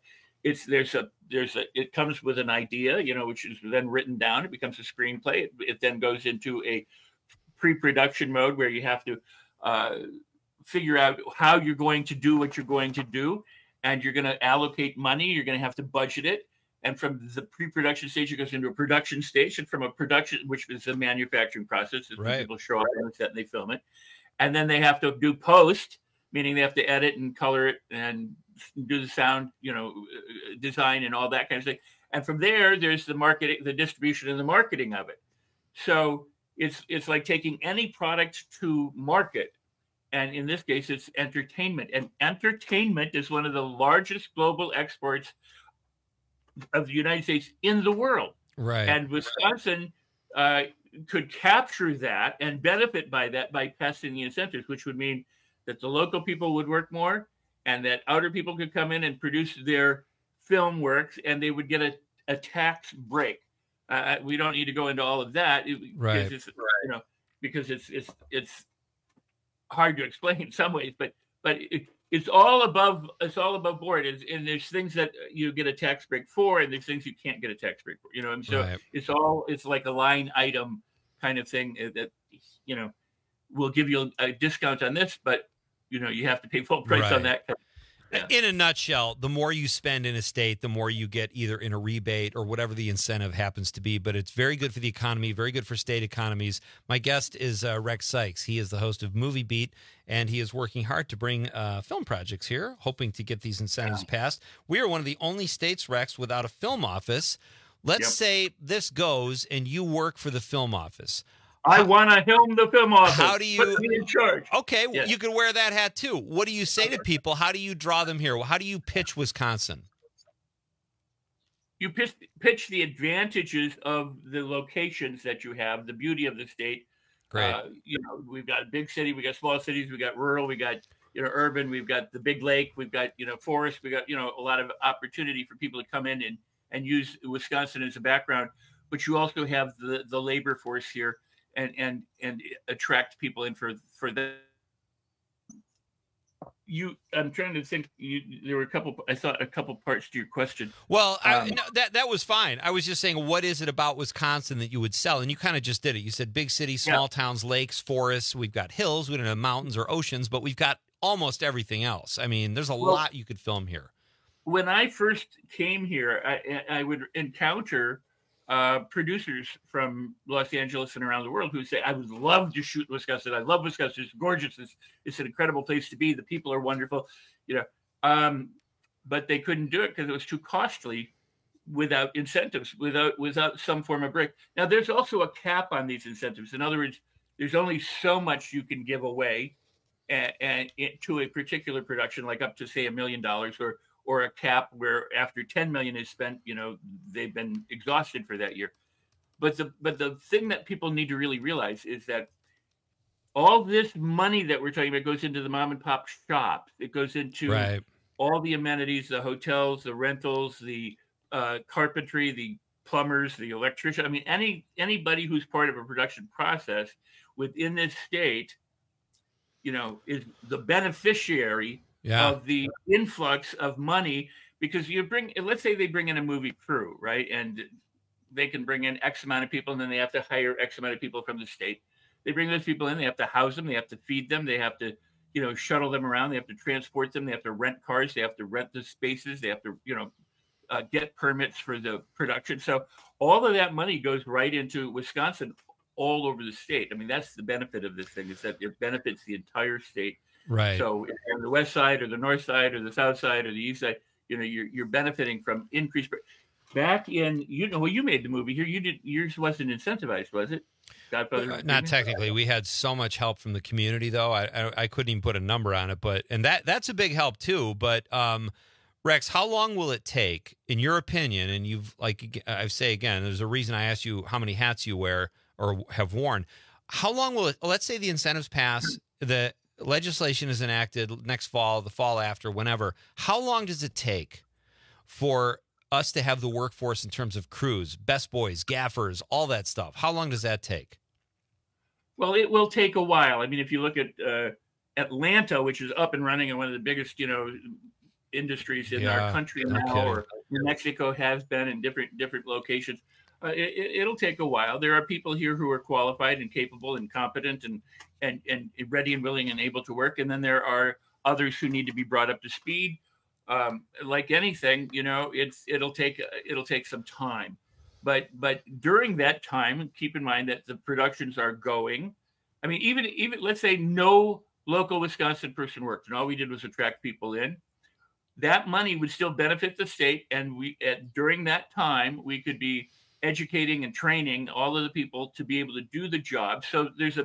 Speaker 9: It comes with an idea, which is then written down. It becomes a screenplay. It then goes into a pre-production mode where you have to figure out how you're going to do what you're going to do, and you're going to allocate money. You're going to have to budget it. And from the pre-production stage, it goes into a production stage, and from a production, which is a manufacturing process, right. People show up on the set and they film it. And then they have to do post, meaning they have to edit and color it and do the sound, design and all that kind of thing. And from there, there's the marketing, the distribution and the marketing of it. So it's like taking any product to market. And in this case, it's entertainment. And entertainment is one of the largest global exports of the United States in the world.
Speaker 18: Right.
Speaker 9: And Wisconsin could capture that and benefit by that by passing the incentives, which would mean that the local people would work more and that outer people could come in and produce their film works, and they would get a tax break. We don't need to go into all of that,
Speaker 18: right.
Speaker 9: because it's hard to explain in some ways, but it's all above board. And there's things that you get a tax break for, and there's things you can't get a tax break for. And so
Speaker 18: right.
Speaker 9: it's like a line item kind of thing that we'll give you a discount on this, but you have to pay full price
Speaker 18: right.
Speaker 9: on that. Yeah.
Speaker 18: In a nutshell, the more you spend in a state, the more you get either in a rebate or whatever the incentive happens to be. But it's very good for the economy, very good for state economies. My guest is Rex Sikes. He is the host of Movie Beat, and he is working hard to bring film projects here, hoping to get these incentives passed. We are one of the only states, Rex, without a film office. Let's say this goes and you work for the film office.
Speaker 9: I want to helm the film office.
Speaker 18: How do you
Speaker 9: put me in charge?
Speaker 18: Okay,
Speaker 9: yes.
Speaker 18: You can wear that hat too. What do you say to people? How do you draw them here? How do you pitch Wisconsin?
Speaker 9: You pitch the advantages of the locations that you have, the beauty of the state,
Speaker 18: Great.
Speaker 9: We've got a big city, we got small cities, we got rural, we got urban, we've got the big lake, we've got forest, we got a lot of opportunity for people to come in and use Wisconsin as a background. But you also have the labor force here and attract people in for that. I'm trying to think. There were I thought a couple parts to your question.
Speaker 18: Well, that was fine. I was just saying, what is it about Wisconsin that you would sell? And you kind of just did it. You said big cities, small towns, lakes, forests. We've got hills. We don't have mountains or oceans, but we've got almost everything else. I mean, there's a lot you could film here.
Speaker 9: When I first came here, I would encounter producers from Los Angeles and around the world who say, I would love to shoot Wisconsin. I love Wisconsin. It's gorgeous. It's an incredible place to be. The people are wonderful, but they couldn't do it because it was too costly without incentives, without some form of break. Now, there's also a cap on these incentives. In other words, there's only so much you can give away and to a particular production, like up to, say, $1 million or a cap where after 10 million is spent, they've been exhausted for that year. But the thing that people need to really realize is that all this money that we're talking about goes into the mom and pop shops. It goes into all the amenities, the hotels, the rentals, the carpentry, the plumbers, the electrician. I mean, anybody who's part of a production process within this state, is the beneficiary of the influx of money, because let's say they bring in a movie crew, right? And they can bring in X amount of people, and then they have to hire X amount of people from the state. They bring those people in, they have to house them, they have to feed them, they have to, shuttle them around, they have to transport them, they have to rent cars, they have to rent the spaces, they have to, get permits for the production. So all of that money goes right into Wisconsin all over the state. I mean, that's the benefit of this thing, is that it benefits the entire state.
Speaker 18: Right.
Speaker 9: So if you're on the west side or the north side or the south side or the east side, you're benefiting from increased. Back in, you made the movie here. Yours wasn't incentivized, was it? Godfather.
Speaker 18: Not technically. We had so much help from the community, though. I couldn't even put a number on it, and that's a big help too. But Rex, how long will it take, in your opinion? And I say again, there's a reason I asked you how many hats you wear or have worn. How long will it? Let's say the incentives pass, the legislation is enacted next fall, the fall after, whenever. How long does it take for us to have the workforce in terms of crews, best boys, gaffers, all that stuff? How long does that take?
Speaker 9: Well, it will take a while. I mean, if you look at Atlanta, which is up and running and one of the biggest, industries in our country now, or New Mexico has been in different locations, it'll take a while. There are people here who are qualified and capable and competent and ready and willing and able to work. And then there are others who need to be brought up to speed. Like anything, it'll take some time, but during that time, keep in mind that the productions are going. I mean, even let's say no local Wisconsin person worked and all we did was attract people in. That money would still benefit the state, and during that time we could be educating and training all of the people to be able to do the job. So there's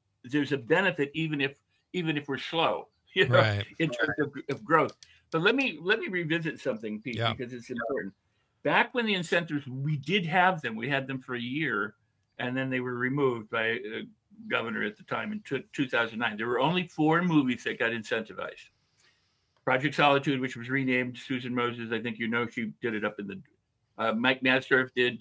Speaker 9: a benefit even if we're slow, in terms of growth. But let me revisit something, Pete, because it's important. Back when the incentives, we did have them. We had them for a year, and then they were removed by a governor at the time in 2009. There were only 4 movies that got incentivized. Project Solitude, which was renamed Susan Moses. I think she did it up in the Mike Madsdorf did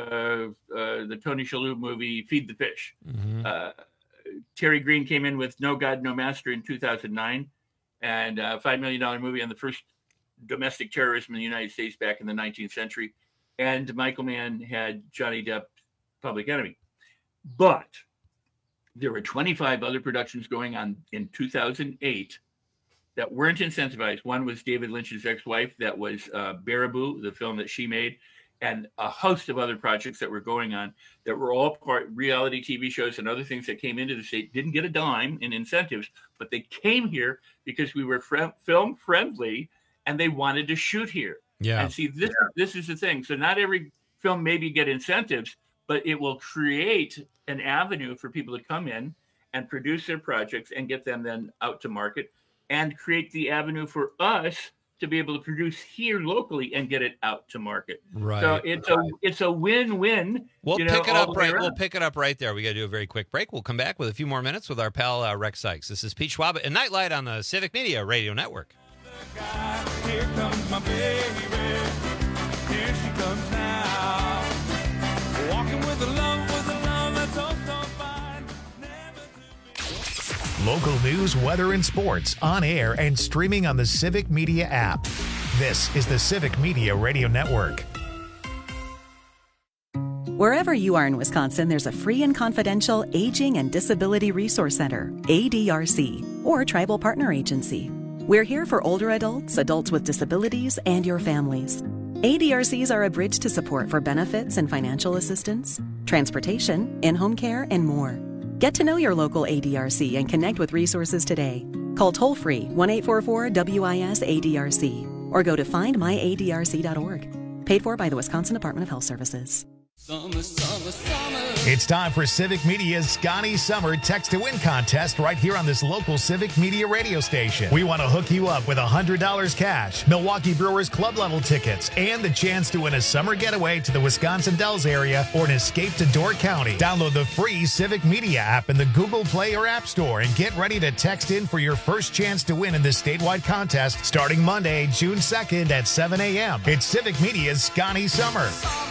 Speaker 9: the Tony Shalhoub movie Feed the Fish.
Speaker 18: Mm-hmm.
Speaker 9: Terry Green came in with No God, No Master in 2009, and a $5 million movie on the first domestic terrorism in the United States back in the 19th century. And Michael Mann had Johnny Depp, Public Enemy. But there were 25 other productions going on in 2008 that weren't incentivized. One was David Lynch's ex-wife. That was Baraboo, the film that she made, and a host of other projects that were going on that were all part reality TV shows and other things that came into the state. Didn't get a dime in incentives, but they came here because we were film friendly and they wanted to shoot here.
Speaker 18: Yeah.
Speaker 9: And see, this is the thing. So not every film maybe get incentives, but it will create an avenue for people to come in and produce their projects and get them then out to market, and create the avenue for us to be able to produce here locally and get it out to market.
Speaker 18: Right.
Speaker 9: So it's a win-win.
Speaker 18: We'll
Speaker 9: you know,
Speaker 18: pick it
Speaker 9: all
Speaker 18: up
Speaker 9: the way
Speaker 18: right.
Speaker 9: around.
Speaker 18: We'll pick it up right there. We got to do a very quick break. We'll come back with a few more minutes with our pal Rex Sykes. This is Pete Schwab and Nightlight on the Civic Media Radio Network.
Speaker 2: Here comes my baby. Here she comes now. Walking with the love that's so fine.
Speaker 1: Local news, weather, and sports on air and streaming on the Civic Media app. This is the Civic Media Radio Network.
Speaker 10: Wherever you are in Wisconsin, there's a free and confidential Aging and Disability Resource Center, ADRC, or Tribal Partner Agency. We're here for older adults, adults with disabilities, and your families. ADRCs are a bridge to support for benefits and financial assistance, transportation, in-home care, and more. Get to know your local ADRC and connect with resources today. Call toll-free 1-844-WIS-ADRC or go to findmyadrc.org. Paid for by the Wisconsin Department of Health Services.
Speaker 2: Summer, summer, summer.
Speaker 1: It's time for Civic Media's Scotty Summer Text to Win contest right here on this local Civic Media radio station. We want to hook you up with $100 cash, Milwaukee Brewers club level tickets, and the chance to win a summer getaway to the Wisconsin Dells area or an escape to Door County. Download the free Civic Media app in the Google Play or App Store and get ready to text in for your first chance to win in this statewide contest starting Monday, June 2nd at 7 a.m. It's Civic Media's Scotty Summer.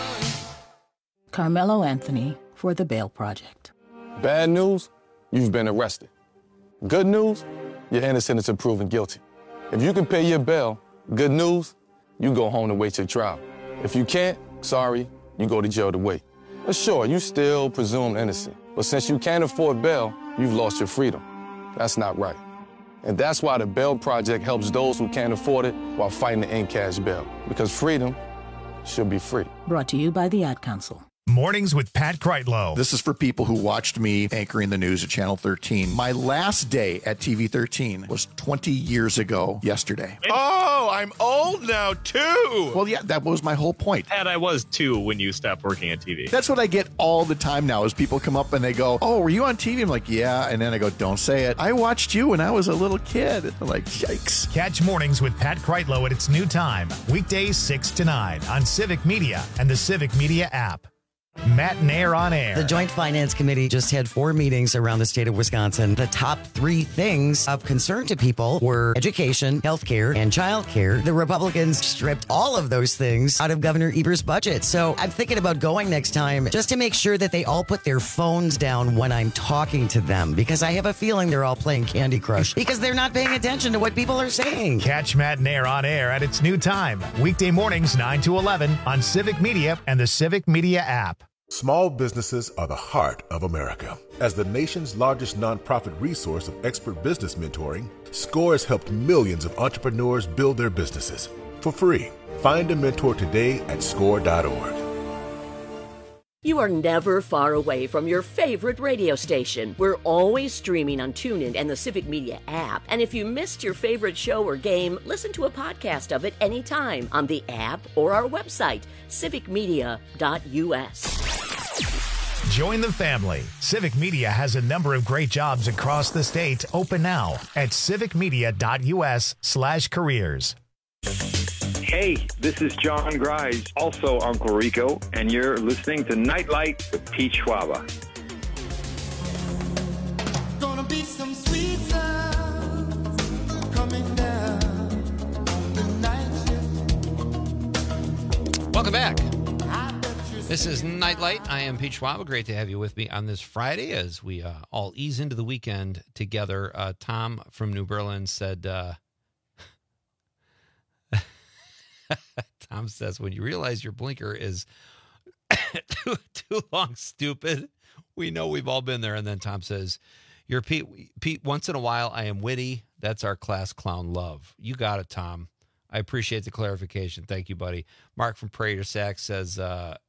Speaker 11: Carmelo Anthony for the Bail Project.
Speaker 14: Bad news, you've been arrested. Good news, you're innocent until proven guilty. If you can pay your bail, good news, you go home to wait your trial. If you can't, sorry, you go to jail to wait. But sure, you still presumed innocent. But since you can't afford bail, you've lost your freedom. That's not right. And that's why the Bail Project helps those who can't afford it while fighting to end cash bail. Because freedom should be free.
Speaker 11: Brought to you by the Ad Council.
Speaker 1: Mornings with Pat Kreitlow.
Speaker 4: This is for people who watched me anchoring the news at Channel 13. My last day at TV 13 was 20 years ago yesterday.
Speaker 15: Oh, I'm old now, too.
Speaker 4: Well, yeah, that was my whole point.
Speaker 15: And I was, too, when you stopped working at TV.
Speaker 4: That's what I get all the time now is people come up and they go, oh, were you on TV? I'm like, yeah. And then I go, don't say it. I watched you when I was a little kid. I'm like, yikes.
Speaker 1: Catch Mornings with Pat Kreitlow at its new time, weekdays 6 to 9 on Civic Media and the Civic Media app. Matt Nair on air.
Speaker 16: The Joint Finance Committee just had 4 meetings around the state of Wisconsin. The top 3 things of concern to people were education, healthcare, and childcare. The Republicans stripped all of those things out of Governor Evers' budget. So I'm thinking about going next time just to make sure that they all put their phones down when I'm talking to them, because I have a feeling they're all playing Candy Crush because they're not paying attention to what people are saying.
Speaker 1: Catch Matt Nair on air at its new time, weekday mornings 9 to 11 on Civic Media and the Civic Media app.
Speaker 17: Small businesses are the heart of America. As the nation's largest nonprofit resource of expert business mentoring, SCORE has helped millions of entrepreneurs build their businesses for free. Find a mentor today at score.org.
Speaker 20: You are never far away from your favorite radio station. We're always streaming on TuneIn and the Civic Media app. And if you missed your favorite show or game, listen to a podcast of it anytime on the app or our website, civicmedia.us.
Speaker 1: Join the family. Civic Media has a number of great jobs across the state open now at civicmedia.us/careers.
Speaker 28: Hey, this is John Grise, also Uncle Rico, and you're listening to Nightlight with Pete Schwaba.
Speaker 2: Gonna be some sweet sounds coming down on the night shift.
Speaker 18: Welcome back. This is Nightlight. I am Pete Schwab. Great to have you with me on this Friday as we all ease into the weekend together. Tom from New Berlin said, Tom says, when you realize your blinker is too long, stupid, we know we've all been there. And then Tom says, you're Pete, once in a while, I am witty. That's our class clown love. You got it, Tom. I appreciate the clarification. Thank you, buddy. Mark from Prairie du Sac says,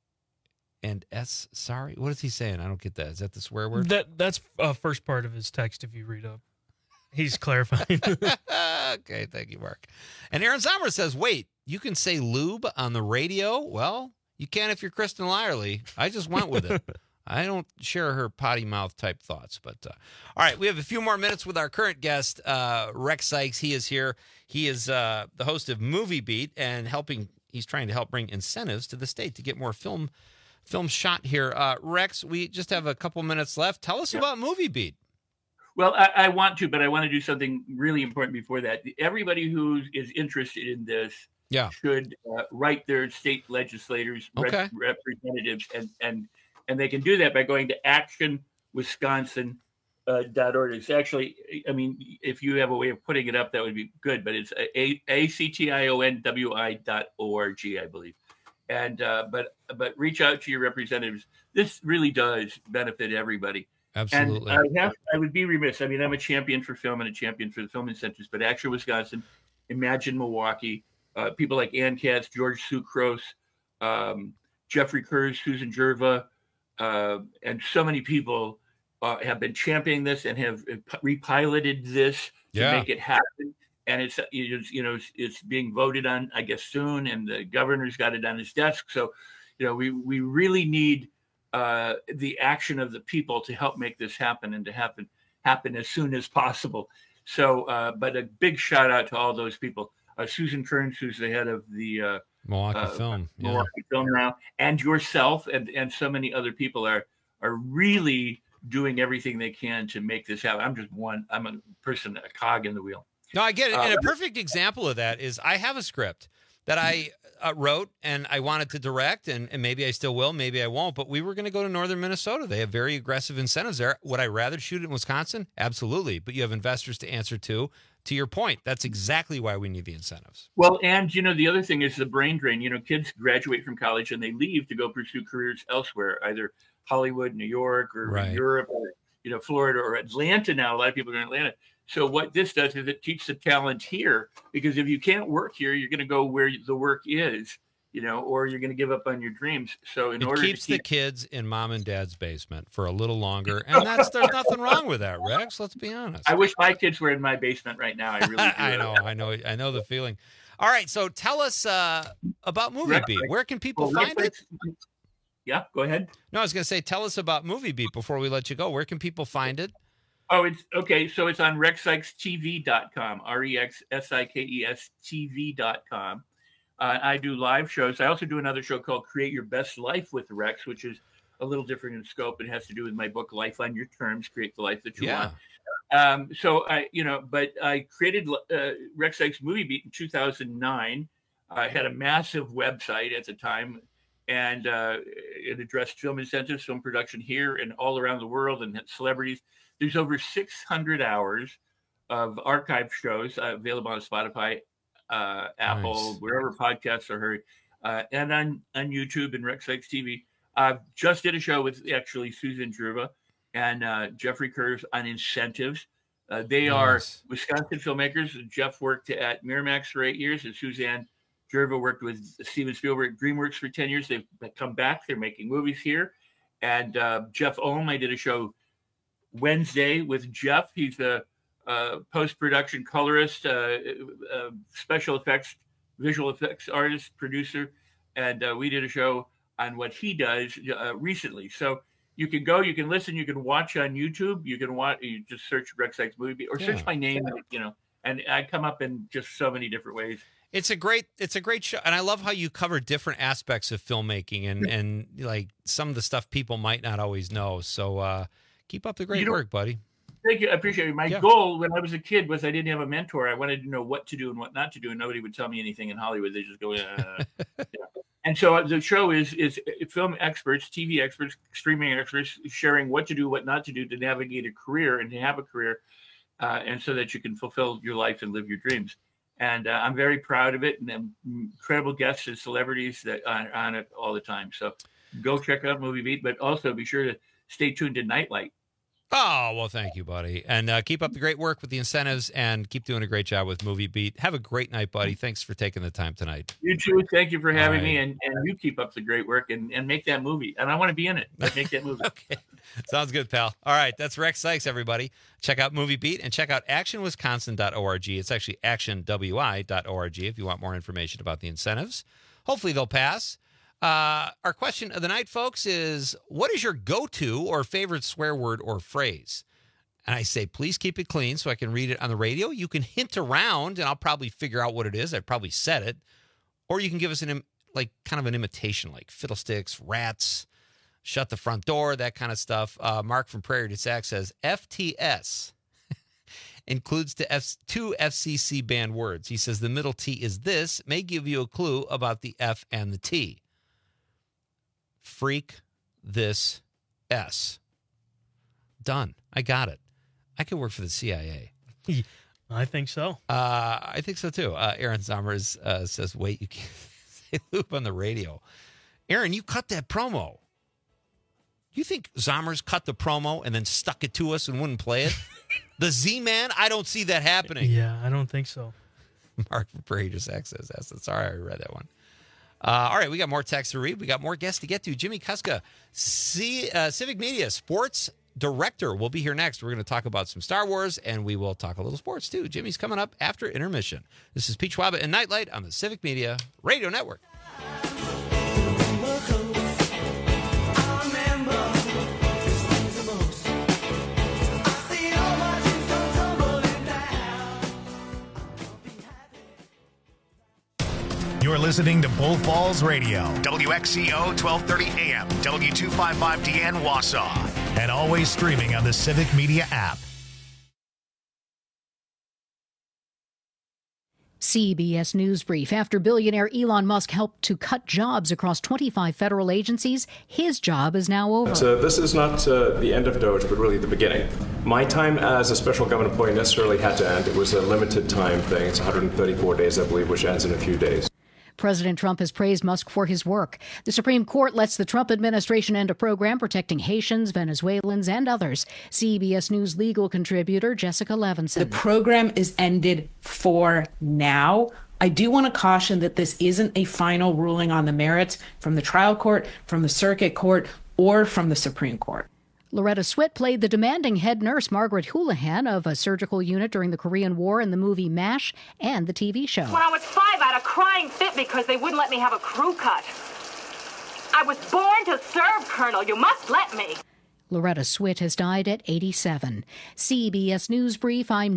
Speaker 18: sorry, what is he saying? I don't get that. Is that the swear word?
Speaker 19: That's first part of his text if you read up. He's clarifying.
Speaker 18: Okay, thank you, Mark. And Aaron Sommer says, wait, you can say lube on the radio? Well, you can if you're Kristen Lyerly. I just went with it. I don't share her potty mouth type thoughts. But all right, we have a few more minutes with our current guest, Rex Sikes. He is here. He is the host of Movie Beat and he's trying to help bring incentives to the state to get more film shot here. Rex, we just have a couple minutes left. Tell us about Movie Beat.
Speaker 9: Well, I want to, but I want to do something really important before that. Everybody who is interested in this should write their state legislators, representatives, and they can do that by going to actionwisconsin.org. It's actually, I mean, if you have a way of putting it up, that would be good, but it's actionwi.org, I believe. And but reach out to your representatives. This really does benefit everybody.
Speaker 18: Absolutely.
Speaker 9: And I would be remiss. I mean, I'm a champion for film and a champion for the film incentives, but Action Wisconsin, Imagine Milwaukee, people like Ann Katz, George Sucrose, Jeffrey Kurz, Susan Jerva, and so many people have been championing this and have repiloted this to make it happen. And it's being voted on, I guess, soon, and the governor's got it on his desk. So, we really need the action of the people to help make this happen and to happen as soon as possible. So, but a big shout out to all those people. Susan Kearns, who's the head of the
Speaker 18: Milwaukee Film
Speaker 9: now, and yourself, and so many other people are really doing everything they can to make this happen. I'm a person, a cog in the wheel.
Speaker 18: No, I get it. And a perfect example of that is I have a script that I wrote and I wanted to direct, and maybe I still will, maybe I won't, but we were going to go to northern Minnesota. They have very aggressive incentives there. Would I rather shoot it in Wisconsin? Absolutely. But you have investors to answer to. To your point, that's exactly why we need the incentives.
Speaker 9: Well, and, the other thing is the brain drain. Kids graduate from college and they leave to go pursue careers elsewhere, either Hollywood, New York, or Europe, or, Florida, or Atlanta now. A lot of people are in Atlanta. So what this does is it teaches the talent here, because if you can't work here, you're going to go where the work is, or you're going to give up on your dreams. So
Speaker 18: it keeps the kids in mom and dad's basement for a little longer. And there's nothing wrong with that, Rex. Let's be honest.
Speaker 9: I wish my kids were in my basement right now. I really do.
Speaker 18: I know the feeling. All right. So tell us about Movie Beat. Where can people find it?
Speaker 9: Yeah, go ahead.
Speaker 18: No, I was going to say, tell us about Movie Beat before we let you go. Where can people find it?
Speaker 9: Oh, it's okay. So it's on rexsikestv.com, REXSIKESTV.com. I do live shows. I also do another show called Create Your Best Life with Rex, which is a little different in scope. It has to do with my book, Life on Your Terms, Create the Life That You Want. So but I created Rex Sikes Movie Beat in 2009. I had a massive website at the time, and it addressed film incentives, film production here and all around the world, and had celebrities. There's over 600 hours of archive shows available on Spotify, Apple, wherever podcasts are heard, and on YouTube and Rex Sikes TV. Just did a show with actually Susan Jerva and Jeffrey Kurz on incentives. They are Wisconsin filmmakers. Jeff worked at Miramax for 8 years, and Suzanne Jerva worked with Steven Spielberg at DreamWorks for 10 years. They've come back. They're making movies here. And Jeff Ohm, I did a show Wednesday with Jeff. He's a post-production colorist, special effects, visual effects artist, producer. And we did a show on what he does recently. So you can go, you can listen, you can watch on YouTube. You can watch, you just search Rex Sikes Movie Beat or search my name, and I come up in just so many different ways.
Speaker 18: It's a great show, and I love how you cover different aspects of filmmaking and like some of the stuff people might not always know. So keep up the great work, buddy.
Speaker 9: Thank you. I appreciate it. My goal when I was a kid was I didn't have a mentor. I wanted to know what to do and what not to do, and nobody would tell me anything in Hollywood. They just go, And so the show is film experts, TV experts, streaming experts sharing what to do, what not to do to navigate a career and to have a career, and so that you can fulfill your life and live your dreams. And I'm very proud of it, and incredible guests and celebrities that are on it all the time. So go check out Movie Beat, but also be sure to stay tuned to Nightlight.
Speaker 18: Oh, well, thank you, buddy. And keep up the great work with the incentives and keep doing a great job with Movie Beat. Have a great night, buddy. Thanks for taking the time tonight.
Speaker 9: You too. Thank you for having me. And you keep up the great work and make that movie. And I want to be in it. Make that movie.
Speaker 18: Okay. Sounds good, pal. All right. That's Rex Sikes, everybody. Check out Movie Beat and check out actionwisconsin.org. It's actually actionwi.org if you want more information about the incentives. Hopefully they'll pass. Our question of the night, folks, is what is your go-to or favorite swear word or phrase? And I say, please keep it clean so I can read it on the radio. You can hint around, and I'll probably figure out what it is. I probably said it. Or you can give us kind of an imitation, like fiddlesticks, rats, shut the front door, that kind of stuff. Mark from Prairie du Sac says, FTS includes two FCC banned words. He says the middle T is this, may give you a clue about the F and the T. Freak this S. Done. I got it. I could work for the CIA.
Speaker 19: I think so.
Speaker 18: I think so, too. Aaron Zommers says, wait, you can't say loop on the radio. Aaron, you cut that promo. You think Zommers cut the promo and then stuck it to us and wouldn't play it? The Z-Man? I don't see that happening.
Speaker 19: Yeah, I don't think so.
Speaker 18: Mark from Prairie du Sac says that. Sorry, I read that one. All right, we got more texts to read. We got more guests to get to. Jimmy Kuska, Civic Media Sports Director, will be here next. We're going to talk about some Star Wars, and we will talk a little sports, too. Jimmy's coming up after intermission. This is Pete Schwaba and Nightlight on the Civic Media Radio Network.
Speaker 1: You're listening to Bull Falls Radio, WXCO 1230 AM, W255DN Wausau, and always streaming on the Civic Media app.
Speaker 3: CBS News Brief. After billionaire Elon Musk helped to cut jobs across 25 federal agencies, his job is now over.
Speaker 6: This is not the end of DOGE, but really the beginning. My time as a special government employee necessarily had to end. It was a limited time thing. It's 134 days, I believe, which ends in a few days.
Speaker 3: President Trump has praised Musk for his work. The Supreme Court lets the Trump administration end a program protecting Haitians, Venezuelans, and others. CBS News legal contributor Jessica Levinson.
Speaker 21: The program is ended for now. I do want to caution that this isn't a final ruling on the merits from the trial court, from the circuit court, or from the Supreme Court.
Speaker 3: Loretta Swit played the demanding head nurse Margaret Houlihan of a surgical unit during the Korean War in the movie MASH and the TV show.
Speaker 22: When I was 5, I had a crying fit because they wouldn't let me have a crew cut. I was born to serve, Colonel. You must let me.
Speaker 3: Loretta Swit has died at 87. CBS News Brief, I'm